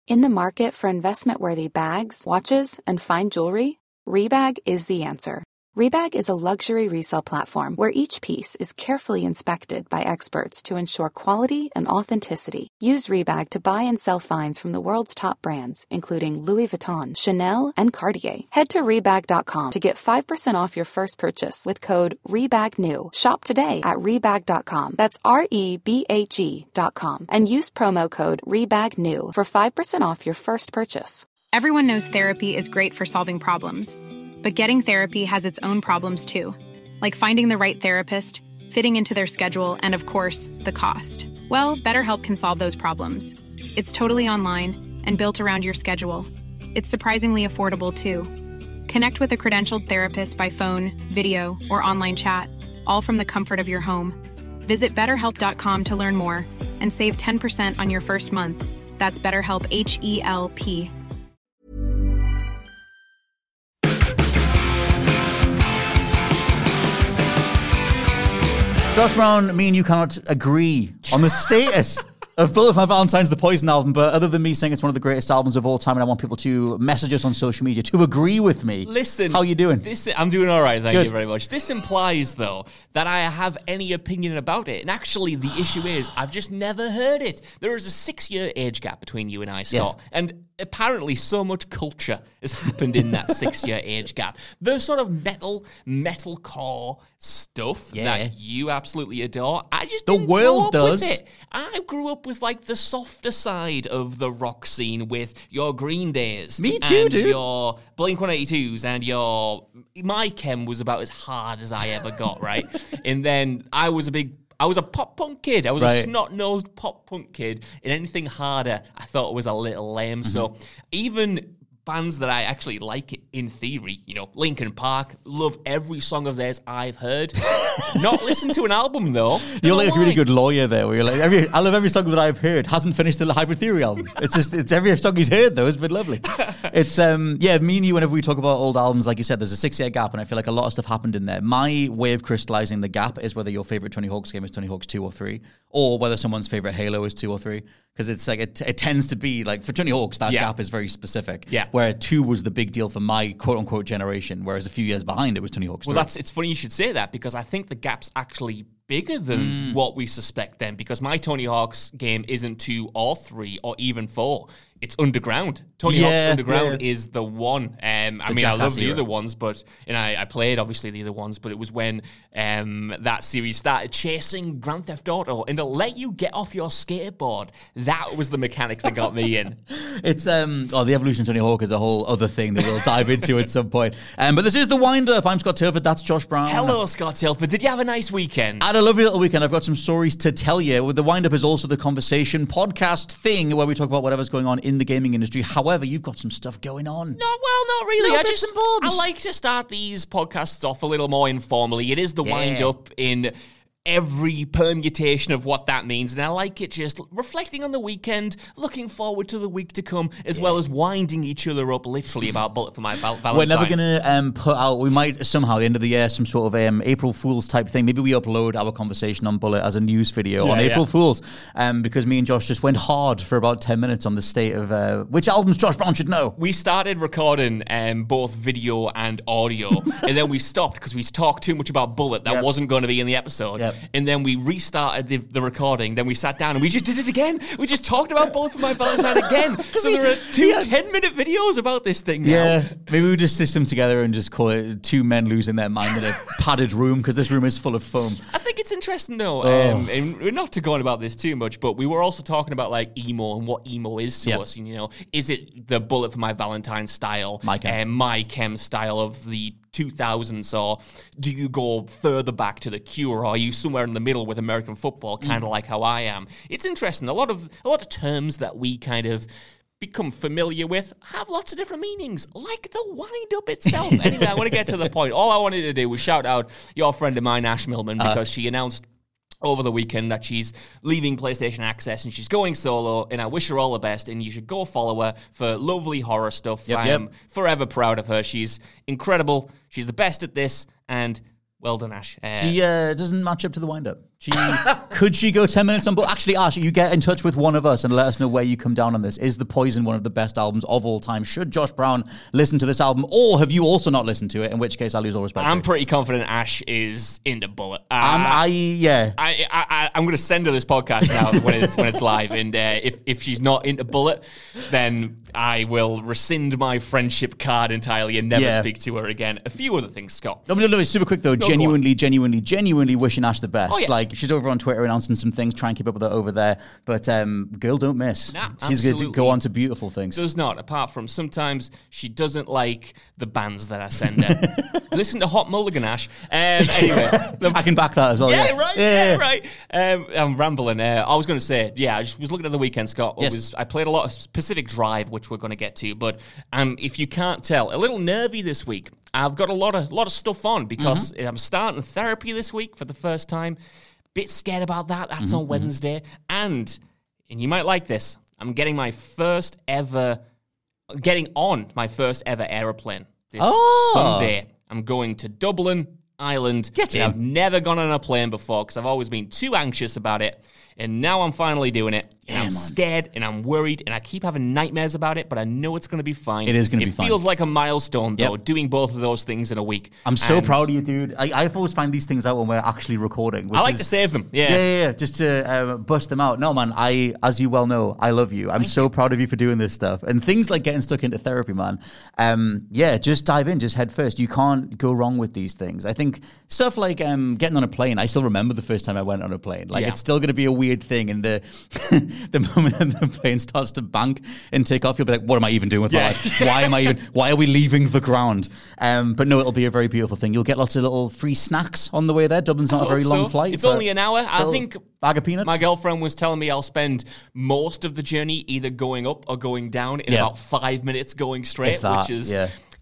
In the market for investment-worthy bags, watches, and fine jewelry, Rebag is the answer. Rebag is a luxury resale platform where each piece is carefully inspected by experts to ensure quality and authenticity. Use Rebag to buy and sell finds from the world's top brands, including Louis Vuitton, Chanel, and Cartier. Head to Rebag.com to get 5% off your first purchase with code REBAGNEW. Shop today at Rebag.com. That's REBAG.com. And use promo code REBAGNEW for 5% off your first purchase. Everyone knows therapy is great for solving problems. But getting therapy has its own problems too, like finding the right therapist, fitting into their schedule, and of course, the cost. Well, BetterHelp can solve those problems. It's totally online and built around your schedule. It's surprisingly affordable too. Connect with a credentialed therapist by phone, video, or online chat, all from the comfort of your home. Visit BetterHelp.com to learn more and save 10% on your first month. That's BetterHelp, H-E-L-P. Josh Brown, me and you cannot agree on the status of Bullet for My Valentine's, the Poison album, but other than me saying it's one of the greatest albums of all time, and I want people to message us on social media to agree with me. Listen, how you doing? I'm doing all right, thank Good. you very much. This implies, though, that I have any opinion about it, and actually the issue is I've just never heard it. There is a 6-year age gap between you and I, Scott, Yes. and apparently so much culture has happened in that 6-year age gap. The sort of metalcore stuff that you absolutely adore, I just The didn't world grow up does. with it. I grew up with like the softer side of the rock scene with your Green Days. Me too, and dude. your Blink-182s and your... My chem was about as hard as I ever got, right? And then I was a pop punk kid. I was a Right. snot-nosed pop punk kid. And anything harder, I thought was a little lame. So even bands that I actually like in theory, you know, Linkin Park, love every song of theirs I've heard. Not listened to an album, though. You're like a really Why? good lawyer there, where you're like, I love every song that I've heard. Hasn't finished the Hybrid Theory album. It's every song he's heard, though. It's been lovely. It's, me and you, whenever we talk about old albums, like you said, there's a 6-year gap, and I feel like a lot of stuff happened in there. My way of crystallizing the gap is whether your favorite Tony Hawk's game is Tony Hawk's 2 or 3, or whether someone's favorite Halo is 2 or 3. Because it's like, it tends to be, like, for Tony Hawk's, that gap is very specific. Yeah. Where 2 was the big deal for my quote-unquote generation, whereas a few years behind it was Tony Hawk's 3. Well, it's funny you should say that, because I think the gap's actually bigger than what we suspect then, because my Tony Hawk's game isn't 2 or 3 or even 4. It's Underground. Tony Hawk's Underground is the one. I love the other ones, but I played, obviously, the other ones, but it was when that series started chasing Grand Theft Auto and to let you get off your skateboard. That was the mechanic that got me in. It's the evolution of Tony Hawk is a whole other thing that we'll dive into at some point. But this is the wind-up. I'm Scott Tilford. That's Josh Brown. Hello, Scott Tilford. Did you have a nice weekend? I had a lovely little weekend. I've got some stories to tell you. The wind-up is also the conversation podcast thing where we talk about whatever's going on in the gaming industry. However, you've got some stuff going on. Not really. Little bits and bobs. I like to start these podcasts off a little more informally. It is the wind-up in every permutation of what that means, and I like it just reflecting on the weekend, looking forward to the week to come, as well as winding each other up literally about Bullet for My Valentine. We're never going to put out, we might somehow at the end of the year, some sort of April Fool's type thing. Maybe we upload our conversation on Bullet as a news video on April Fool's, because me and Josh just went hard for about 10 minutes on the state of which albums Josh Brown should know. We started recording both video and audio, and then we stopped because we talked too much about Bullet that wasn't going to be in the episode. And then we restarted the recording. Then we sat down and we just did it again. We just talked about Bullet for My Valentine again. So there are two 10-minute videos about this thing now. Yeah, maybe we just stitch them together and just call it two men losing their mind in a padded room, because this room is full of foam. I think it's interesting though, and we're not to go on about this too much, but we were also talking about like emo and what emo is to us. And, you know, is it the Bullet for My Valentine style, My Chem style of the 2000s, or do you go further back to The Cure, or are you somewhere in the middle with American football, kind of like how I am? It's interesting. A lot of terms that we kind of become familiar with have lots of different meanings, like the wind-up itself. Anyway, I want to get to the point. All I wanted to do was shout out your friend of mine, Ash Millman, because she announced over the weekend that she's leaving PlayStation Access and she's going solo, and I wish her all the best, and you should go follow her for lovely horror stuff. I am forever proud of her. She's incredible. She's the best at this, and well done, Ash. She doesn't match up to the wind-up. Could she go 10 minutes on both? Actually, Ash, you get in touch with one of us and let us know where you come down on this. Is The Poison one of the best albums of all time? Should Josh Brown listen to this album, or have you also not listened to it? In which case, I lose all respect. I'm pretty confident Ash is into Bullet. I'm going to send her this podcast now when it's live, and if she's not into Bullet, then I will rescind my friendship card entirely and never speak to her again. A few other things, Scott. No, super quick though. Genuinely wishing Ash the best. Oh, yeah. Like, she's over on Twitter announcing some things. Try and keep up with her over there. But girl, don't miss. Nah, she's going to go on to beautiful things. Does not. Apart from sometimes she doesn't like the bands that I send her. Listen to Hot Mulligan, Ash. Anyway, I can back that as well. Yeah, right. I'm rambling. I was going to say, I just was looking at the weekend, Scott. I played a lot of Pacific Drive, which we're going to get to. But if you can't tell, a little nervy this week. I've got a lot of stuff on because I'm starting therapy this week for the first time. Bit scared about that. That's on Wednesday. And you might like this. I'm getting on my first ever aeroplane this Sunday. I'm going to Dublin, Ireland. I've never gone on a plane before because I've always been too anxious about it. And now I'm finally doing it. And I'm scared and I'm worried and I keep having nightmares about it, but I know it's going to be fine. It is going to be fine. It feels like a milestone, though, doing both of those things in a week. I'm so proud of you, dude. I always find these things out when we're actually recording. I like to save them. Yeah. Just to bust them out. No, man, as you well know, I love you. I'm so proud of you for doing this stuff. And things like getting stuck into therapy, man. Just dive in, just head first. You can't go wrong with these things. I think stuff like getting on a plane, I still remember the first time I went on a plane. Like, it's still going to be a weird thing. And the moment the plane starts to bank and take off, you'll be like, what am I even doing with my life? Why are we leaving the ground? But no, it'll be a very beautiful thing. You'll get lots of little free snacks on the way there. Dublin's not a very long flight. It's only an hour. I think bag of peanuts. My girlfriend was telling me I'll spend most of the journey either going up or going down in about 5 minutes going straight, which is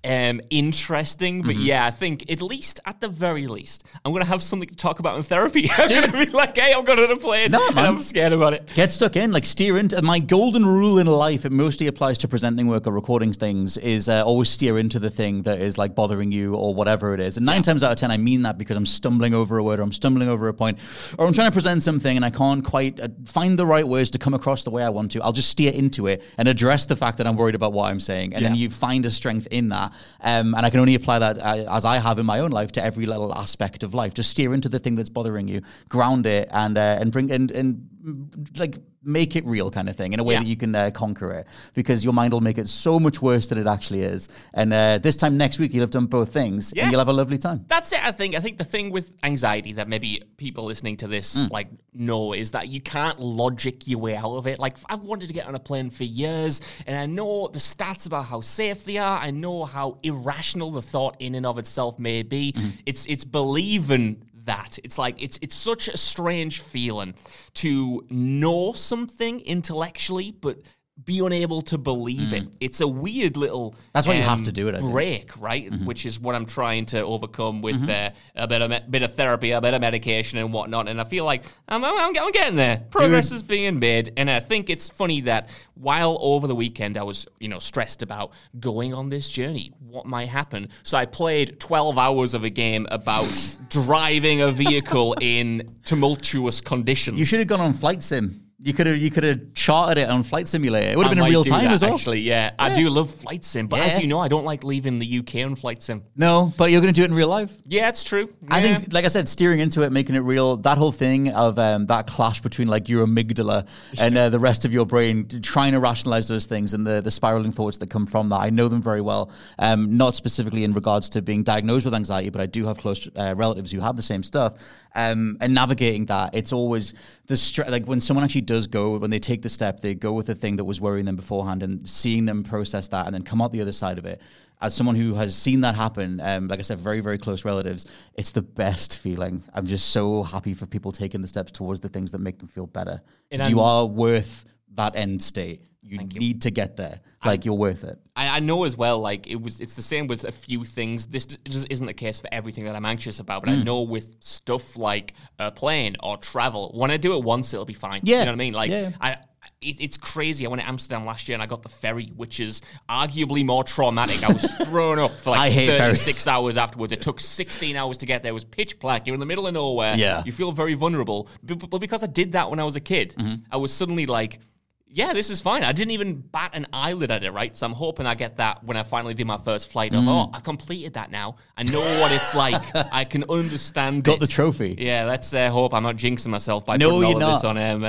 interesting. But I think at the very least, I'm going to have something to talk about in therapy. I'm going to be like, hey, I'm going on a plane and I'm scared about it. Get stuck in, like steer into. My golden rule in life, it mostly applies to presenting work or recording things, is always steer into the thing that is like bothering you or whatever it is. And 9 times out of 10, I mean that because I'm stumbling over a word or I'm stumbling over a point or I'm trying to present something and I can't quite find the right words to come across the way I want to. I'll just steer into it and address the fact that I'm worried about what I'm saying. And then you find a strength in that. And I can only apply that as I have in my own life to every little aspect of life. Just steer into the thing that's bothering you, ground it, and bring and like make it real, kind of thing, in a way that you can conquer it, because your mind will make it so much worse than it actually is. And this time next week, you'll have done both things, and you'll have a lovely time. That's it. I think the thing with anxiety that maybe people listening to this know is that you can't logic your way out of it. Like, I've wanted to get on a plane for years, and I know the stats about how safe they are. I know how irrational the thought in and of itself may be. It's believing that. It's like, it's such a strange feeling to know something intellectually, but be unable to believe it. It's a weird little that's why you have to do it, break, right? Which is what I'm trying to overcome with a bit of therapy, a bit of medication and whatnot. And I feel like I'm getting there. Progress is being made. And I think it's funny that while over the weekend I was, stressed about going on this journey, what might happen. So I played 12 hours of a game about driving a vehicle in tumultuous conditions. You should have gone on Flight Sim. You could have charted it on Flight Simulator. It would have been in real time as well. Actually, I do love Flight Sim, but as you know, I don't like leaving the UK on Flight Sim. No, but you're going to do it in real life. Yeah, it's true. Yeah. I think, like I said, steering into it, making it real, that whole thing of that clash between like your amygdala and the rest of your brain, trying to rationalize those things and the spiraling thoughts that come from that. I know them very well, not specifically in regards to being diagnosed with anxiety, but I do have close relatives who have the same stuff. And navigating that, it's always like when someone actually does go, when they take the step, they go with the thing that was worrying them beforehand, and seeing them process that and then come out the other side of it. As someone who has seen that happen, like I said, very, very close relatives, it's the best feeling. I'm just so happy for people taking the steps towards the things that make them feel better. Because you are worth that end state. You need to get there. Like, you're worth it. I know as well, like, it's the same with a few things. This just isn't the case for everything that I'm anxious about, but I know with stuff like a plane or travel, when I do it once, it'll be fine. Yeah. You know what I mean? Like, it's crazy. I went to Amsterdam last year and I got the ferry, which is arguably more traumatic. I was thrown up for like 36 hours afterwards. It took 16 hours to get there. It was pitch black. You're in the middle of nowhere. Yeah. You feel very vulnerable. But because I did that when I was a kid, I was suddenly like, yeah, this is fine. I didn't even bat an eyelid at it, right? So I'm hoping I get that when I finally do my first flight of, I completed that now. I know what it's like. I can understand Got the trophy. Yeah, let's hope I'm not jinxing myself by putting all of this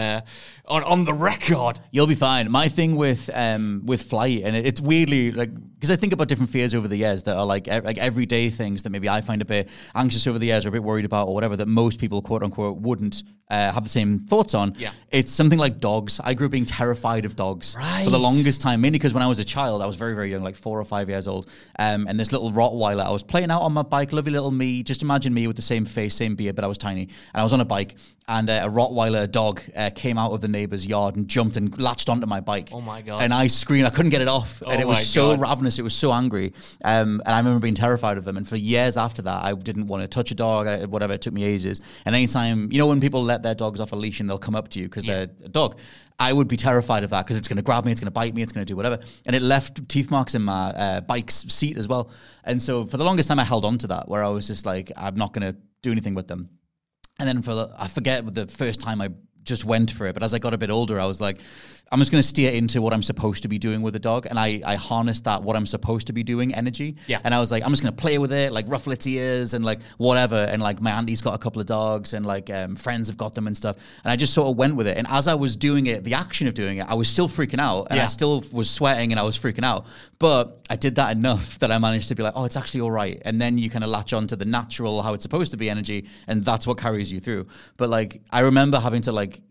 on the record. You'll be fine. My thing with flight, and it's weirdly, like, because I think about different fears over the years that are like everyday things that maybe I find a bit anxious over the years or a bit worried about or whatever, that most people, quote unquote, wouldn't have the same thoughts on. Yeah. It's something like dogs. I grew up being terrified of dogs for the longest time, mainly because when I was a child, I was very, very young, like 4 or 5 years old. And this little Rottweiler, I was playing out on my bike, lovely little me. Just imagine me with the same face, same beard, but I was tiny. And I was on a bike, and a Rottweiler dog came out of the neighbor's yard and jumped and latched onto my bike. Oh my God. And I screamed, I couldn't get it off. And it was so ravenous, it was so angry. And I remember being terrified of them. And for years after that, I didn't want to touch a dog, whatever, it took me ages. And anytime, when people let their dogs off a leash and they'll come up to you because they're a dog, I would be terrified of that because it's going to grab me, it's going to bite me, it's going to do whatever. And it left teeth marks in my bike's seat as well. And so for the longest time, I held on to that, where I was just like, I'm not going to do anything with them. And then I forget the first time I just went for it. But as I got a bit older, I was like, I'm just going to steer into what I'm supposed to be doing with a dog. And I harnessed that, what I'm supposed to be doing energy. Yeah. And I was like, I'm just going to play with it, like ruffle its ears and like whatever. And like my auntie's got a couple of dogs and like friends have got them and stuff. And I just sort of went with it. And as I was doing it, the action of doing it, I was still freaking out and I still was sweating and I was freaking out. But I did that enough that I managed to be like, oh, it's actually all right. And then you kind of latch on to the natural, how it's supposed to be energy. And that's what carries you through. But like, I remember having to like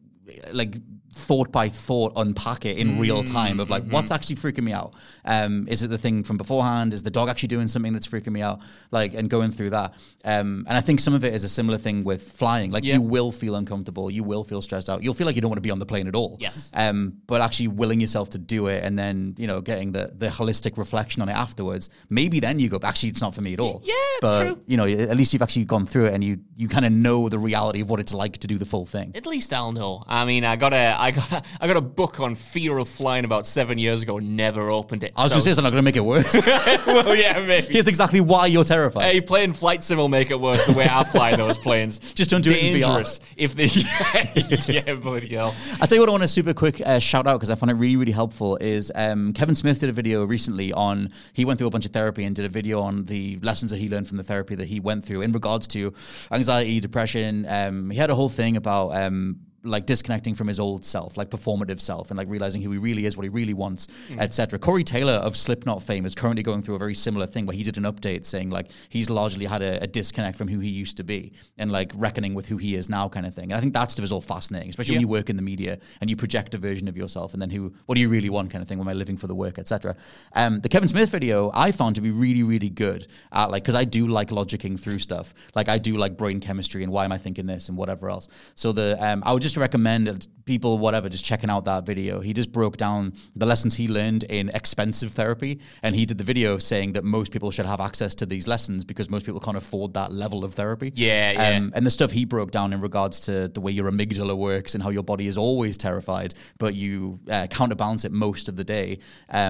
thought by thought unpack it in real time of like what's actually freaking me out. Is it the thing from beforehand? Is the dog actually doing something that's freaking me out? Like, and going through that. And I think some of it is a similar thing with flying. Like you will feel uncomfortable, you will feel stressed out, you'll feel like you don't want to be on the plane at all. Yes. But actually willing yourself to do it and then getting the holistic reflection on it afterwards, maybe then you go, actually it's not for me at all. Yeah, it's true. At least you've actually gone through it and you kind of know the reality of what it's like to do the full thing. At least I'll know. I mean, I got a book on fear of flying about 7 years ago. Never opened it. I was going to say, it's not going to make it worse. Well, yeah, maybe. Here's exactly why you're terrified. Hey, playing flight sim will make it worse. The way I fly those planes, just don't do dangerous. It in VR. Yeah, buddy, girl. I'll tell you what I want a super quick shout out because I found it really, really helpful is Kevin Smith did a video recently on, he went through a bunch of therapy and did a video on the lessons that he learned from the therapy that he went through in regards to anxiety, depression. He had a whole thing about like disconnecting from his old self, like performative self, and like realizing who he really is, what he really wants, etc. Corey Taylor of Slipknot fame is currently going through a very similar thing where he did an update saying like he's largely had a disconnect from who he used to be and like reckoning with who he is now kind of thing. And I think that stuff is all fascinating, especially when you work in the media and you project a version of yourself and then what do you really want kind of thing, when am I living for the work, etc. The Kevin Smith video I found to be really, really good at like, because I do like logicking through stuff. Like I do like brain chemistry and why am I thinking this and whatever else. So I would just recommend people, whatever, just checking out that video. He just broke down the lessons he learned in expensive therapy, and he did the video saying that most people should have access to these lessons because most people can't afford that level of therapy. And the stuff he broke down in regards to the way your amygdala works and how your body is always terrified, but you counterbalance it most of the day,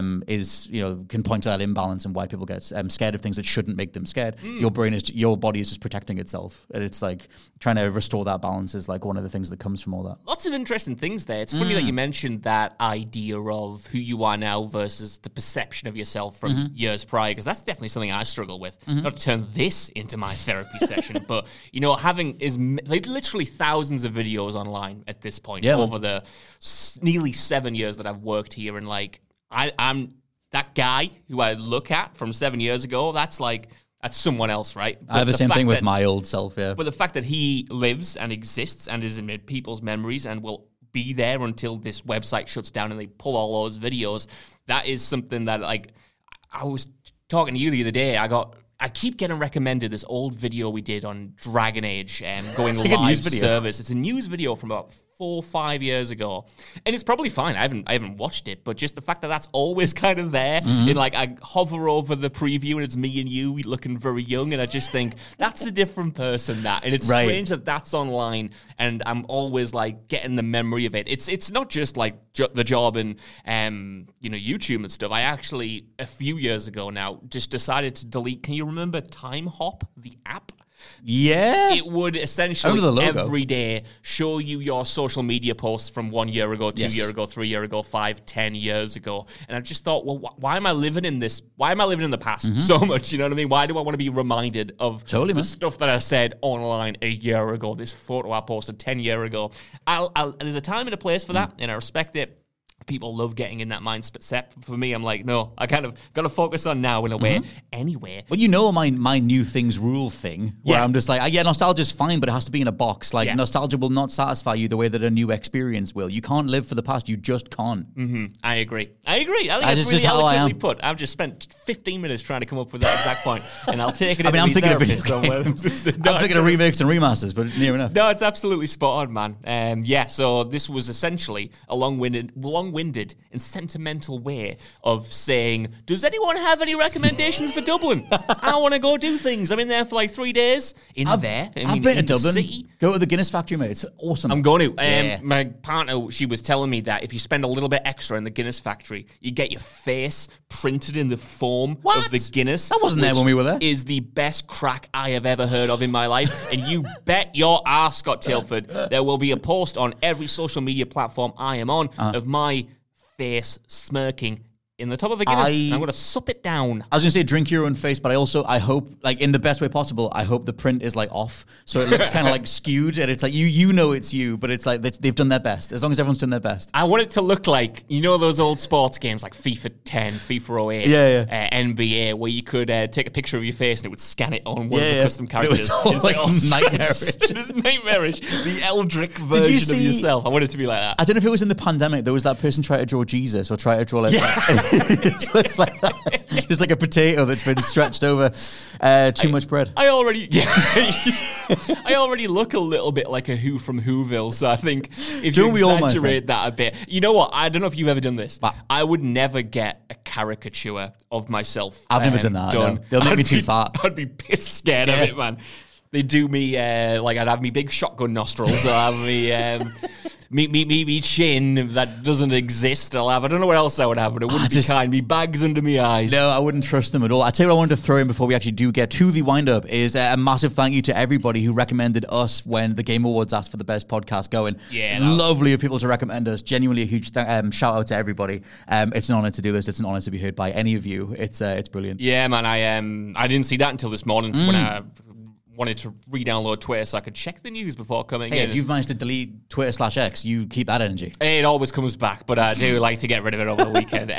is can point to that imbalance and why people get scared of things that shouldn't make them scared. Your body is just protecting itself, and it's like trying to restore that balance is like one of the things that comes from all that. Lots of interesting things there. It's funny that you mentioned that idea of who you are now versus the perception of yourself from years prior, because that's definitely something I struggle with. Not to turn this into my therapy session, but having like literally thousands of videos online at this point over the nearly 7 years that I've worked here, and like I'm that guy who I look at from 7 years ago. That's someone else, right? But I have the same thing with my old self, yeah. But the fact that he lives and exists and is in people's memories and will be there until this website shuts down and they pull all those videos, that is something that, like, I was talking to you the other day, I keep getting recommended this old video we did on Dragon Age and going live service. It's a news video from about 4 or 5 years ago, and it's probably fine. I haven't watched it, but just the fact that that's always kind of there, and like I hover over the preview and it's me and you looking very young, and I just think that's a different person. And it's strange that that's online, and I'm always like getting the memory of it. It's not just like the job and YouTube and stuff. I actually a few years ago now just decided to delete. Can you remember Time Hop, the app? Yeah. It would essentially every day show you your social media posts from 1 year ago, 2 years ago, 3 years ago, 5, 10 years ago. And I just thought, well, why am I living in this? Why am I living in the past so much? You know what I mean? Why do I want to be reminded of the stuff that I said online a year ago, this photo I posted 10 years ago? There's a time and a place for that, and I respect it. People love getting in that mindset. For me, I'm like, no, I kind of got to focus on now in a way. Anyway. Well, my new things rule thing, where I'm just like, nostalgia's fine, but it has to be in a box. Like, nostalgia will not satisfy you the way that a new experience will. You can't live for the past. You just can't. I agree. I think that's really eloquently put. I've just spent 15 minutes trying to come up with that exact point, and I'll take it. I'm thinking of remakes and remasters, but near enough. No, it's absolutely spot on, man. So this was essentially a long-winded and sentimental way of saying, does anyone have any recommendations for Dublin? I want to go do things. I'm in there for like 3 days. I've been to Dublin. City. Go to the Guinness factory, mate. It's awesome. I'm going to. My partner, she was telling me that if you spend a little bit extra in the Guinness factory, you get your face printed in the foam of the Guinness. That wasn't there when we were there. Is the best crack I have ever heard of in my life. And you bet your ass, Scott Tilford, there will be a post on every social media platform I am on of my face smirking in the top of a Guinness, and I'm going to sup it down. I was going to say drink your own face, but I hope, like, in the best way possible, I hope the print is, like, off, so it looks kind of, like, skewed, and it's like, you know it's you, but it's like, they've done their best, as long as everyone's done their best. I want it to look like, you know those old sports games, like FIFA 10, FIFA 08, NBA, where you could take a picture of your face, and it would scan it on one of the custom characters. It's like nightmarish. It is nightmarish. The Eldrick version of yourself. I want it to be like that. I don't know if it was in the pandemic, there was that person trying to draw Jesus, or try to draw, like, it looks like that. Just like a potato that's been stretched over too much bread. I already look a little bit like a Who from Whoville, so I think if you exaggerate that a bit. You know what? I don't know if you've ever done this. I would never get a caricature of myself. I've never done that. No. They'll make me too fat. I'd be pissed scared of it, man. They do me, like I'd have me big shotgun nostrils, I'll have me chin that doesn't exist. I don't know what else I would have, but it wouldn't be kind. Me bags under me eyes. No, I wouldn't trust them at all. I tell you what I wanted to throw in before we actually do get to the wind-up is a massive thank you to everybody who recommended us when the Game Awards asked for the best podcast going. Yeah, lovely of people to recommend us. Genuinely a huge shout out to everybody. It's an honor to do this. It's an honor to be heard by any of you. It's brilliant. Yeah, man. I didn't see that until this morning when I wanted to re-download Twitter so I could check the news before coming in. If you've managed to delete Twitter/X, you keep that energy. It always comes back, but I do like to get rid of it over the weekend.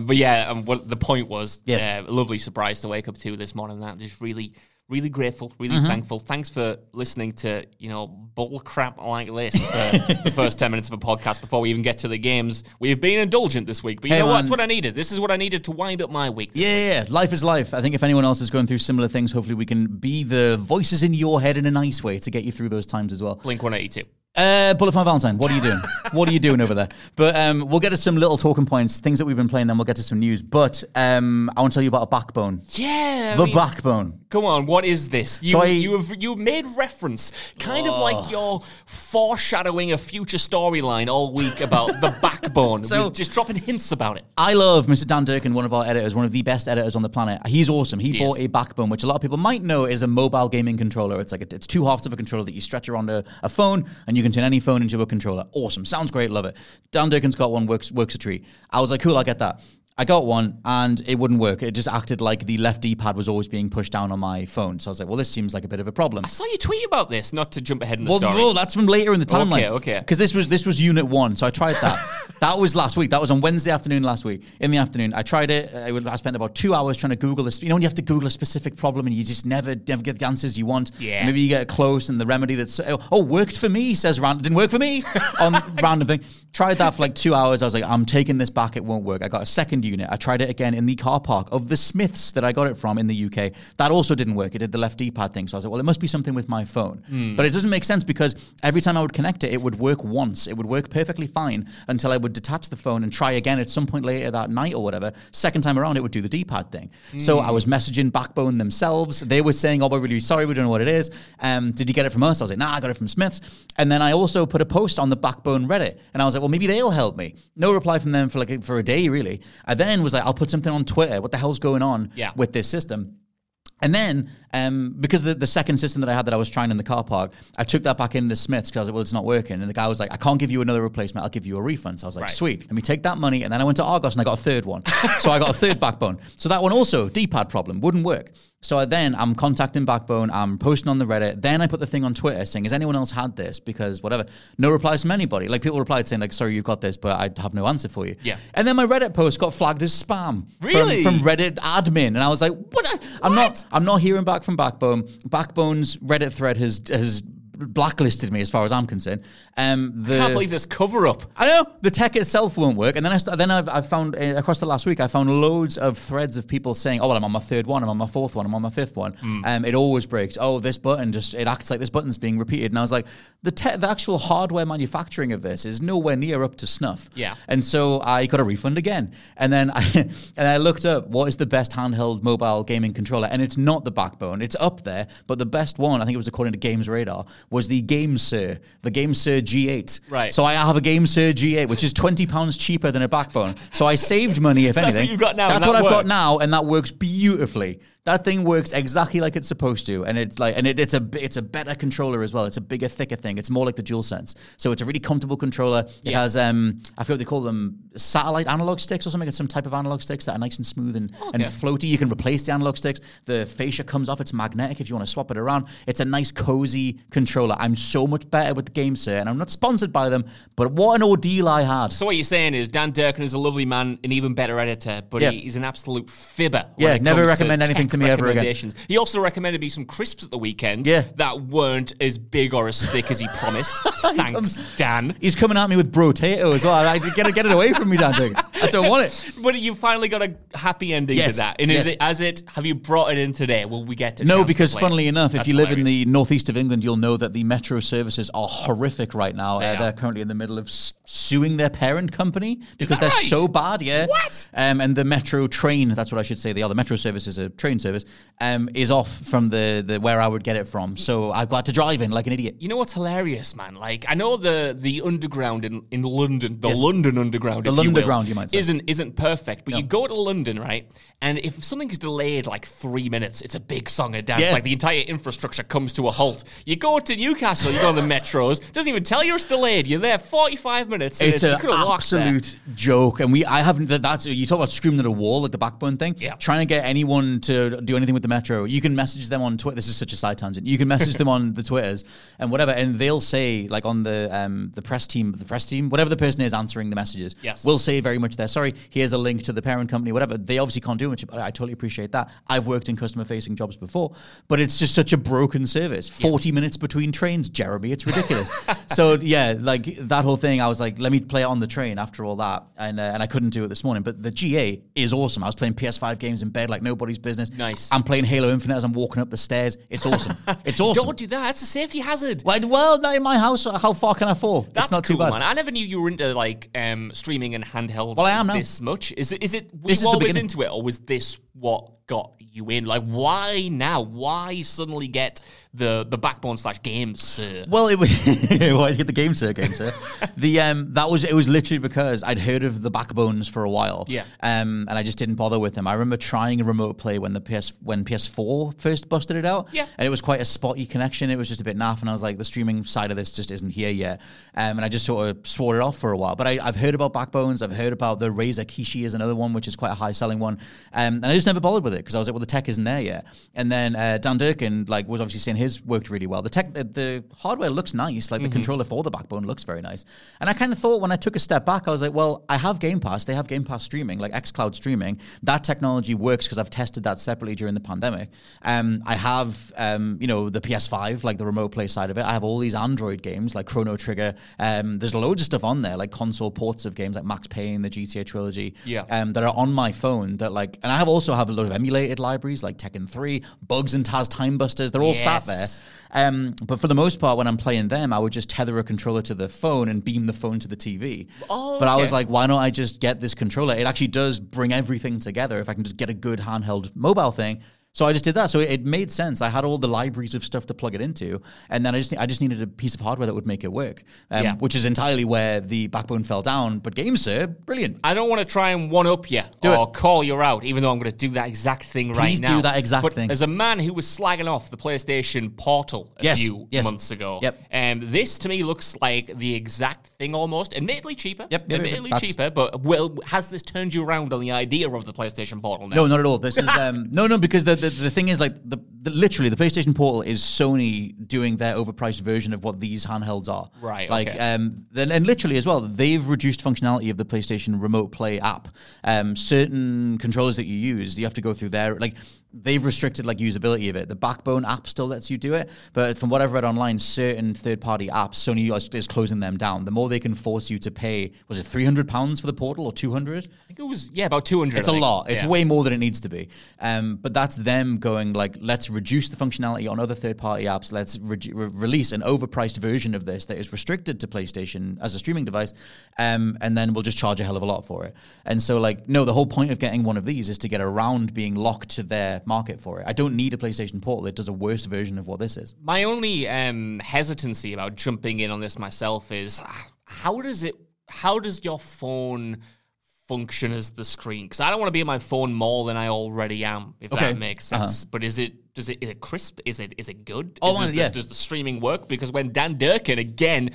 What the point was, a lovely surprise to wake up to this morning. That just really grateful, really thankful. Thanks for listening to, bull crap like this for the first 10 minutes of a podcast before we even get to the games. We've been indulgent this week, but you know what? It's what I needed. This is what I needed to wind up my week. Yeah, life is life. I think if anyone else is going through similar things, hopefully we can be the voices in your head in a nice way to get you through those times as well. Blink-182. Bullet for my Valentine. What are you doing? What are you doing over there? But we'll get to some little talking points, things that we've been playing, then we'll get to some news. But I want to tell you about a Backbone. Yeah. The Backbone. Come on, what is this? You've made reference, kind of like you're foreshadowing a future storyline all week about the Backbone. So, just dropping hints about it. I love Mr. Dan Durkin, one of our editors, one of the best editors on the planet. He's awesome. He bought a Backbone, which a lot of people might know is a mobile gaming controller. It's like it's two halves of a controller that you stretch around a phone, and you can turn any phone into a controller. Awesome. Sounds great. Love it. Dan Durkin's got one, works a treat. I was like, cool, I'll get that. I got one, and it wouldn't work. It just acted like the left D-pad was always being pushed down on my phone. So I was like, well, this seems like a bit of a problem. I saw you tweet about this, not to jump ahead in the story. Well, that's from later in the timeline. Okay. Because this was Unit 1, so I tried that. That was last week. That was on Wednesday afternoon last week. In the afternoon, I tried it. I spent about 2 hours trying to Google this. You know when you have to Google a specific problem and you just never get the answers you want? Yeah. Maybe you get close and the remedy that's, worked for me, says random. Didn't work for me on random thing. Tried that for like 2 hours. I was like, I'm taking this back. It won't work. I got a second unit. I tried it again in the car park of the Smiths that I got it from in the UK. That also didn't work. It did the left D-pad thing. So I was like, well, it must be something with my phone. But it doesn't make sense because every time I would connect it, it would work once. It would work perfectly fine until I would detach the phone and try again at some point later that night or whatever. Second time around, it would do the D-pad thing. So I was messaging Backbone themselves. They were saying, oh, we're really sorry, we don't know what it is. Did you get it from us? I was like, nah, I got it from Smiths. And then I also put a post on the Backbone Reddit. And I was like, well, maybe they'll help me. No reply from them for a day, really. I then was like, I'll put something on Twitter. What the hell's going on with this system? And then, because the second system that I had that I was trying in the car park, I took that back into Smith's because I was like, well, it's not working. And the guy was like, I can't give you another replacement. I'll give you a refund. So I was like, sweet. Let me take that money. And then I went to Argos and I got a third one. So I got a third Backbone. So that one also, D-pad problem, wouldn't work. So I'm contacting Backbone, I'm posting on the Reddit, then I put the thing on Twitter saying, has anyone else had this? Because whatever, no replies from anybody. Like people replied saying like, sorry, you've got this, but I have no answer for you. Yeah. And then my Reddit post got flagged as spam. Really? From Reddit admin. And I was like, what? I'm not hearing back from Backbone. Backbone's Reddit thread has blacklisted me as far as I'm concerned. I can't believe this cover-up. I know the tech itself won't work, and then I found across the last week I found loads of threads of people saying, "Oh well, I'm on my third one, I'm on my fourth one, I'm on my fifth one." It always breaks. Oh, this button it acts like this button's being repeated, and I was like, the actual hardware manufacturing of this is nowhere near up to snuff. Yeah, and so I got a refund again, and then I looked up what is the best handheld mobile gaming controller, and it's not the Backbone. It's up there, but the best one, I think it was according to Games Radar, was the GameSir G8. Right. So I have a GameSir G8, which is £20 cheaper than a Backbone. So I saved money, if anything. That's what you've got now. That's what I've got now, and that works beautifully. That thing works exactly like it's supposed to, and it's a better controller as well. It's a bigger, thicker thing. It's more like the DualSense, so it's a really comfortable controller. It has I forget what they call them, satellite analog sticks or something. It's some type of analog sticks that are nice and smooth and floaty. You can replace the analog sticks. The fascia comes off. It's magnetic if you want to swap it around. It's a nice, cozy controller. I'm so much better with the GameSir, and I'm not sponsored by them, but what an ordeal I had. So what you're saying is Dan Durkin is a lovely man, an even better editor, but he's an absolute fibber. Yeah, never recommend anything to me ever again. He also recommended me some crisps at the weekend that weren't as big or as thick as he promised. Thanks, Dan. He's coming at me with brotato as well. I get it away from me, Dan Durkin. I don't want it. But you finally got a happy ending to that. And have you brought it in today? Will we get to No, because funnily enough, if you live in the northeast of England, you'll know that the metro services are horrific right now. They're currently in the middle of suing their parent company because they're so bad. Yeah. What? And the metro train, that's what I should say. The metro service is a train service, is off from the where I would get it from. So I've got to drive in like an idiot. You know what's hilarious, man? Like, I know the underground in London, London underground, the Londonground, you might say, isn't perfect. But you go to London, right? And if something is delayed like 3 minutes, it's a big song and dance. Like the entire infrastructure comes to a halt. You go to Newcastle, you go on the metros, doesn't even tell you it's delayed. You're there 45 minutes. It's an absolute joke. And I haven't, you talk about screaming at a wall, like the Backbone thing. Yeah. Trying to get anyone to do anything with the metro. You can message them on Twitter. This is such a side tangent. You can message them on the Twitters and whatever, and they'll say, like on the press team, whatever the person is answering the messages, will say very much there, sorry, here's a link to the parent company, whatever. They obviously can't do much, but I totally appreciate that. I've worked in customer-facing jobs before, but it's just such a broken service. 40 minutes between trains, Jeremy. It's ridiculous. So, like that whole thing, I was like, let me play it on the train after all that, and I couldn't do it this morning, but the G8 is awesome. I was playing PS5 games in bed like nobody's business. Nice. I'm playing Halo Infinite as I'm walking up the stairs. It's awesome. It's awesome. Don't do that. That's a safety hazard. Well, not in my house. How far can I fall? That's it's not cool, too bad. Man. I never knew you were into like streaming and handhelds. Well, I am now. This much. Were you always into it, or was this what got you in? Like, why now? Why suddenly get the Backbone /GameSir? Well, it was why did you get the GameSir? It was literally because I'd heard of the Backbones for a while. Yeah. And I just didn't bother with them. I remember trying a remote play when PS4 first busted it out. Yeah. And it was quite a spotty connection. It was just a bit naff, and I was like, the streaming side of this just isn't here yet. And I just sort of swore it off for a while. But I've heard about Backbones. I've heard about the Razer Kishi is another one, which is quite a high selling one. And I just just never bothered with it because I was like, well, the tech isn't there yet. And then Dan Durkin was obviously saying his worked really well. The hardware looks nice. Like the controller for the Backbone looks very nice. And I kind of thought when I took a step back, I was like, well, I have Game Pass. They have Game Pass streaming, like xCloud streaming. That technology works because I've tested that separately during the pandemic. I have, the PS5, like the remote play side of it. I have all these Android games like Chrono Trigger. There's loads of stuff on there, like console ports of games like Max Payne, the GTA trilogy, that are on my phone that and I also have a lot of emulated libraries like Tekken 3, Bugs and Taz Time Busters. They're all sat there. But for the most part, when I'm playing them, I would just tether a controller to the phone and beam the phone to the TV. But I was like, why don't I just get this controller? It actually does bring everything together if I can just get a good handheld mobile thing. So I just did that. So it made sense. I had all the libraries of stuff to plug it into, and then I just needed a piece of hardware that would make it work, which is entirely where the Backbone fell down. But GameSir, brilliant. I don't want to try and one-up you call you out, even though I'm going to do that exact thing right now. Please do that exact thing. As a man who was slagging off the PlayStation Portal a few months ago, this to me looks like the exact thing almost. Admittedly cheaper. Admittedly cheaper, but has this turned you around on the idea of the PlayStation Portal now? No, not at all. This is no, because the thing is, like, literally, the PlayStation Portal is Sony doing their overpriced version of what these handhelds are. Right. Like, and literally as well, they've reduced functionality of the PlayStation Remote Play app. Certain controllers that you use, you have to go through their, like, they've restricted like usability of it. The Backbone app still lets you do it, but from what I've read online, certain third-party apps, Sony is closing them down. The more they can force you to pay, was it £300 for the Portal or 200? I think it was about 200. It's a lot. It's way more than it needs to be. But that's them going like, let's reduce the functionality on other third-party apps. Let's release an overpriced version of this that is restricted to PlayStation as a streaming device, and then we'll just charge a hell of a lot for it. And so, like, no, the whole point of getting one of these is to get around being locked to their market for it. I don't need a PlayStation Portal. It does a worse version of what this is. My only hesitancy about jumping in on this myself is how does your phone function as the screen? Because I don't want to be on my phone more than I already am, if that makes sense. But is it crisp? Is it good? Does the streaming work? Because when Dan Durkin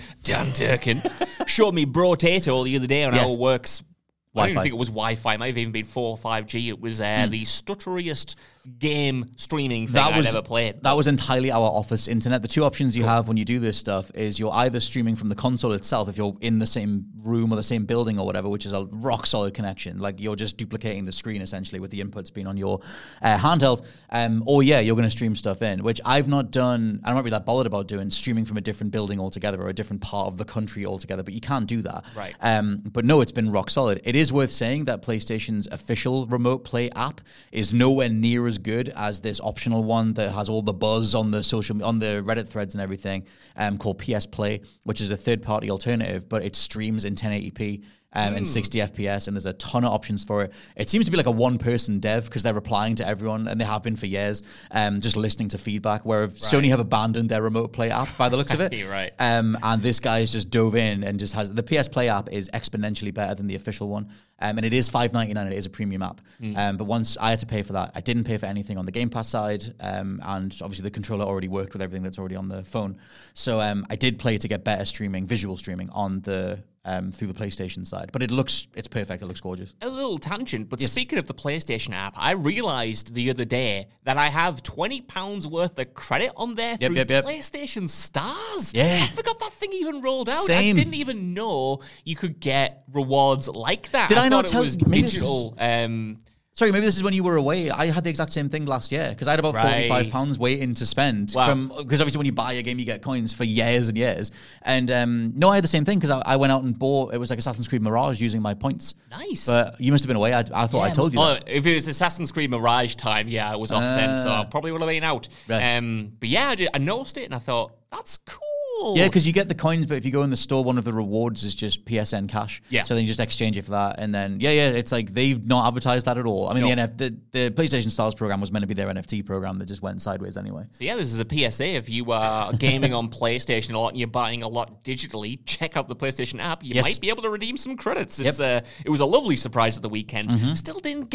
showed me Brotato the other day on how it works. Wi-Fi. I don't even think it was Wi-Fi. It might have even been 4 or 5G. It was the stutteriest game streaming thing I'd ever played. That was entirely our office internet. The two options you have when you do this stuff is you're either streaming from the console itself, if you're in the same room or the same building or whatever, which is a rock-solid connection. Like, you're just duplicating the screen, essentially, with the inputs being on your handheld. Or, you're going to stream stuff in, which I've not done. I'm not really that bothered about doing streaming from a different building altogether or a different part of the country altogether, but you can do that. Right. But no, it's been rock-solid. It is worth saying that PlayStation's official Remote Play app is nowhere near as good as this optional one that has all the buzz on the Reddit threads and everything, called PS Play, which is a third-party alternative, but it streams in 1080p and 60 FPS, and there's a ton of options for it. It seems to be like a one-person dev because they're replying to everyone, and they have been for years, just listening to feedback, where Sony have abandoned their Remote Play app by the looks of it. Right. And this guy's just dove in and just has... The PS Play app is exponentially better than the official one, and it is $5.99. It is a premium app. But once I had to pay for that, I didn't pay for anything on the Game Pass side, and obviously the controller already worked with everything that's already on the phone. So I did play to get better streaming, visual streaming on the... through the PlayStation side. But it's perfect. It looks gorgeous. A little tangent, but speaking of the PlayStation app, I realized the other day that I have £20 worth of credit on there through PlayStation Stars. Yeah. I forgot that thing even rolled out. Same. I didn't even know you could get rewards like that. Did I not thought tell it was you? digital. Sorry, maybe this is when you were away. I had the exact same thing last year because I had about £45 waiting to spend. Because obviously when you buy a game, you get coins for years and years. And no, I had the same thing because I went out and bought, it was like Assassin's Creed Mirage using my points. Nice. But you must have been away. I thought I told you that. If it was Assassin's Creed Mirage time, I was off then, so I probably would have been out. Right. But I noticed it and I thought, that's cool. Yeah, because you get the coins, but if you go in the store, one of the rewards is just PSN cash. Yeah. So then you just exchange it for that. And then, it's like they've not advertised that at all. I mean, the PlayStation Stars program was meant to be their NFT program that just went sideways anyway. So this is a PSA. If you are gaming on PlayStation a lot and you're buying a lot digitally, check out the PlayStation app. You might be able to redeem some credits. It was a lovely surprise at the weekend. Still didn't get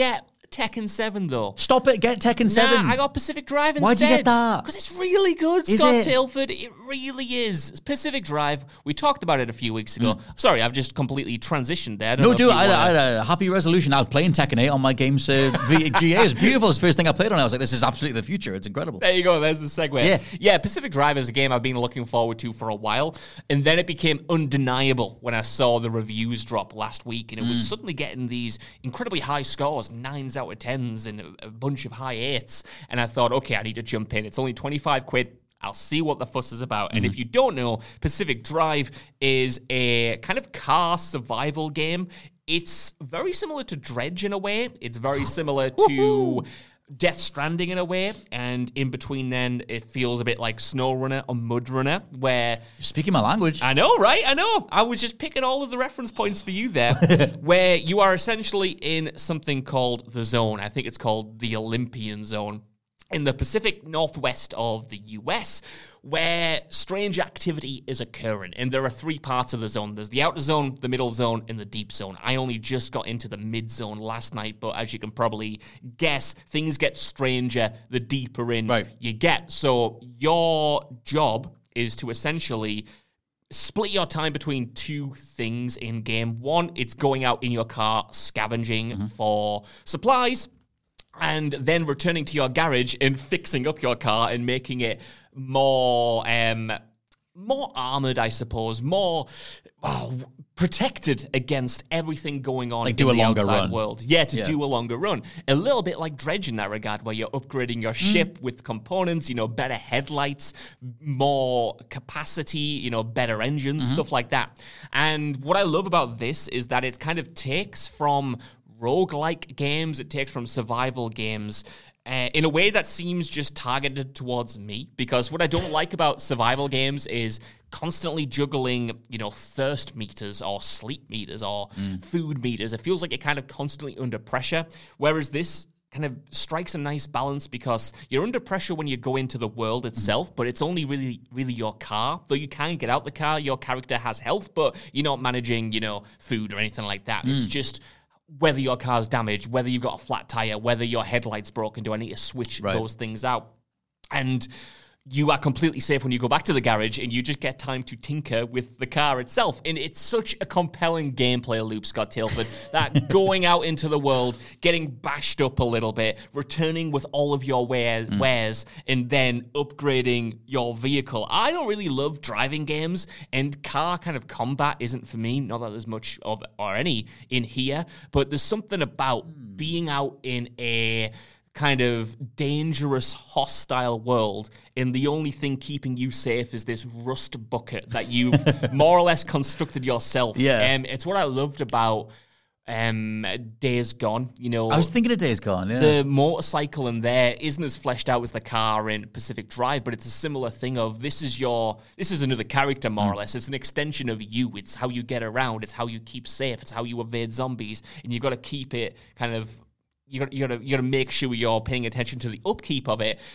Tekken 7, though. Stop it, get Tekken 7. Nah, I got Pacific Drive instead. Why'd you get that? Because it's really good, Is Scott it? Tilford. It really is. Pacific Drive, we talked about it a few weeks ago. Sorry, I've just completely transitioned there. No, dude, I had a happy resolution. I was playing Tekken 8 on my games GA. It's beautiful. It's the first thing I played on. I was like, this is absolutely the future. It's incredible. There you go. There's the segue. Yeah, Pacific Drive is a game I've been looking forward to for a while. And then it became undeniable when I saw the reviews drop last week. And it was suddenly getting these incredibly high scores, 9s out of 10s and a bunch of high 8s. And I thought, okay, I need to jump in. It's only 25 quid. I'll see what the fuss is about. And if you don't know, Pacific Drive is a kind of car survival game. It's very similar to Dredge in a way. It's very similar to Death Stranding in a way. And in between then, it feels a bit like SnowRunner or MudRunner, where... You're speaking my language. I know, right? I know. I was just picking all of the reference points for you there, where you are essentially in something called the Zone. I think it's called the Olympian Zone, in the Pacific Northwest of the US, where strange activity is occurring. And there are 3 parts of the zone. There's the outer zone, the middle zone, and the deep zone. I only just got into the mid zone last night, but as you can probably guess, things get stranger the deeper in you get. So your job is to essentially split your time between 2 things in game. One, it's going out in your car scavenging for supplies, and then returning to your garage and fixing up your car and making it more armored, I suppose, more protected against everything going on like in the longer outside run. world. Yeah, to do a longer run. A little bit like Dredge in that regard, where you're upgrading your ship with components, better headlights, more capacity, better engines, stuff like that. And what I love about this is that it kind of takes from roguelike games, it takes from survival games in a way that seems just targeted towards me, because what I don't like about survival games is constantly juggling, thirst meters or sleep meters or food meters. It feels like you're kind of constantly under pressure, whereas this kind of strikes a nice balance because you're under pressure when you go into the world itself, but it's only really your car. Though you can get out the car, your character has health, but you're not managing, food or anything like that. It's just whether your car's damaged, whether you've got a flat tire, whether your headlight's broken, do I need to switch those things out? And you are completely safe when you go back to the garage and you just get time to tinker with the car itself. And it's such a compelling gameplay loop, Scott Tilford, that going out into the world, getting bashed up a little bit, returning with all of your wares, and then upgrading your vehicle. I don't really love driving games, and car kind of combat isn't for me. Not that there's much of or any in here, but there's something about being out in a kind of dangerous, hostile world, and the only thing keeping you safe is this rust bucket that you've more or less constructed yourself. It's what I loved about Days Gone. I was thinking of Days Gone. The motorcycle in there isn't as fleshed out as the car in Pacific Drive, but it's a similar thing of this is another character, more or less. It's an extension of you. It's how you get around. It's how you keep safe. It's how you evade zombies, and you got to keep it kind of. You got to make sure you're paying attention to the upkeep of it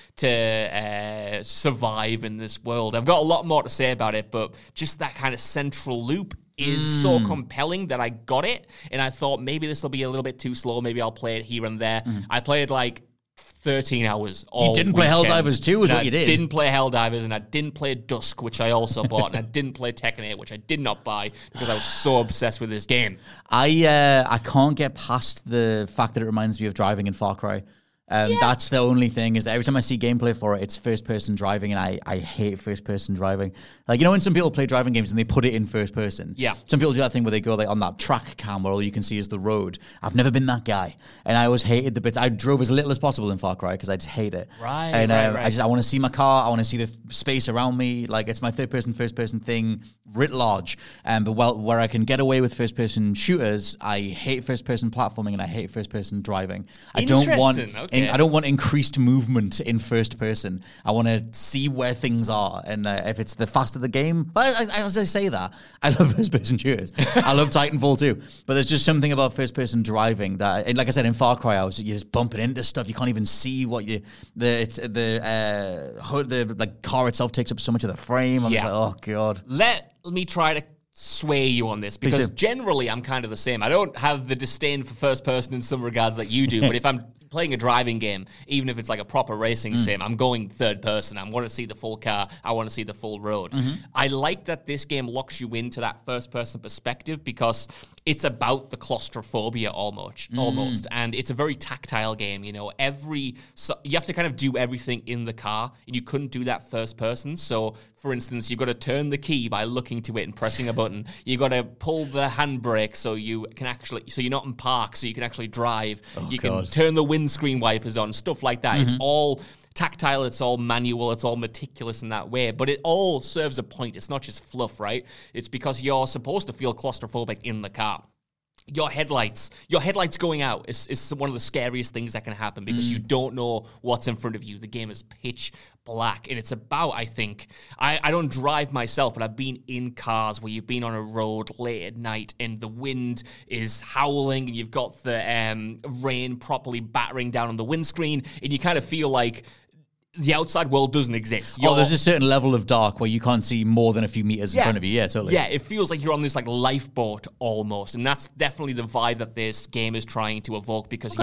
to survive in this world. I've got a lot more to say about it, but just that kind of central loop is so compelling that I got it, and I thought maybe this will be a little bit too slow. Maybe I'll play it here and there. I played like 13 hours all You didn't play Helldivers 2 is what you did. I didn't play Helldivers, and I didn't play Dusk, which I also bought, and I didn't play Tekken 8, which I did not buy because I was so obsessed with this game. I can't get past the fact that it reminds me of driving in Far Cry. That's the only thing, is that every time I see gameplay for it, it's first-person driving, and I hate first-person driving. Like, when some people play driving games and they put it in first person. Yeah. Some people do that thing where they go on that track cam where all you can see is the road. I've never been that guy. And I always hated the bits. I drove as little as possible in Far Cry because I just hate it. Right, and right. I want to see my car. I want to see the space around me. Like, it's my third-person, first-person thing writ large. But where I can get away with first-person shooters, I hate first-person platforming and I hate first-person driving. I don't want increased movement in first person. I want to see where things are, and if it's the faster the game. As I say that, I love first person shooters. I love Titanfall too, but there's just something about first person driving that, and like I said, in Far Cry, you're just bumping into stuff. You can't even see what the car itself takes up so much of the frame. I'm just like, oh god. Let me try to sway you on this because generally I'm kind of the same. I don't have the disdain for first person in some regards that you do, but if I'm playing a driving game, even if it's like a proper racing sim, I'm going third person. I want to see the full car. I want to see the full road. I like that this game locks you into that first person perspective because it's about the claustrophobia almost. And it's a very tactile game, you know. You have to kind of do everything in the car, and you couldn't do that first person. So, for instance, you've got to turn the key by looking to it and pressing a button. You've got to pull the handbrake so you're not in park, so you can actually drive. Can turn the windscreen wipers on, stuff like that. It's all tactile, it's all manual, it's all meticulous in that way, but it all serves a point. It's not just fluff, right? It's because you're supposed to feel claustrophobic in the car. Your headlights going out is one of the scariest things that can happen because you don't know what's in front of you. The game is pitch black, and it's about, I think, I don't drive myself, but I've been in cars where you've been on a road late at night and the wind is howling and you've got the rain properly battering down on the windscreen, and you kind of feel like the outside world doesn't exist. There's a certain level of dark where you can't see more than a few meters in front of you. Yeah, totally. Yeah, it feels like you're on this like lifeboat almost, and that's definitely the vibe that this game is trying to evoke because,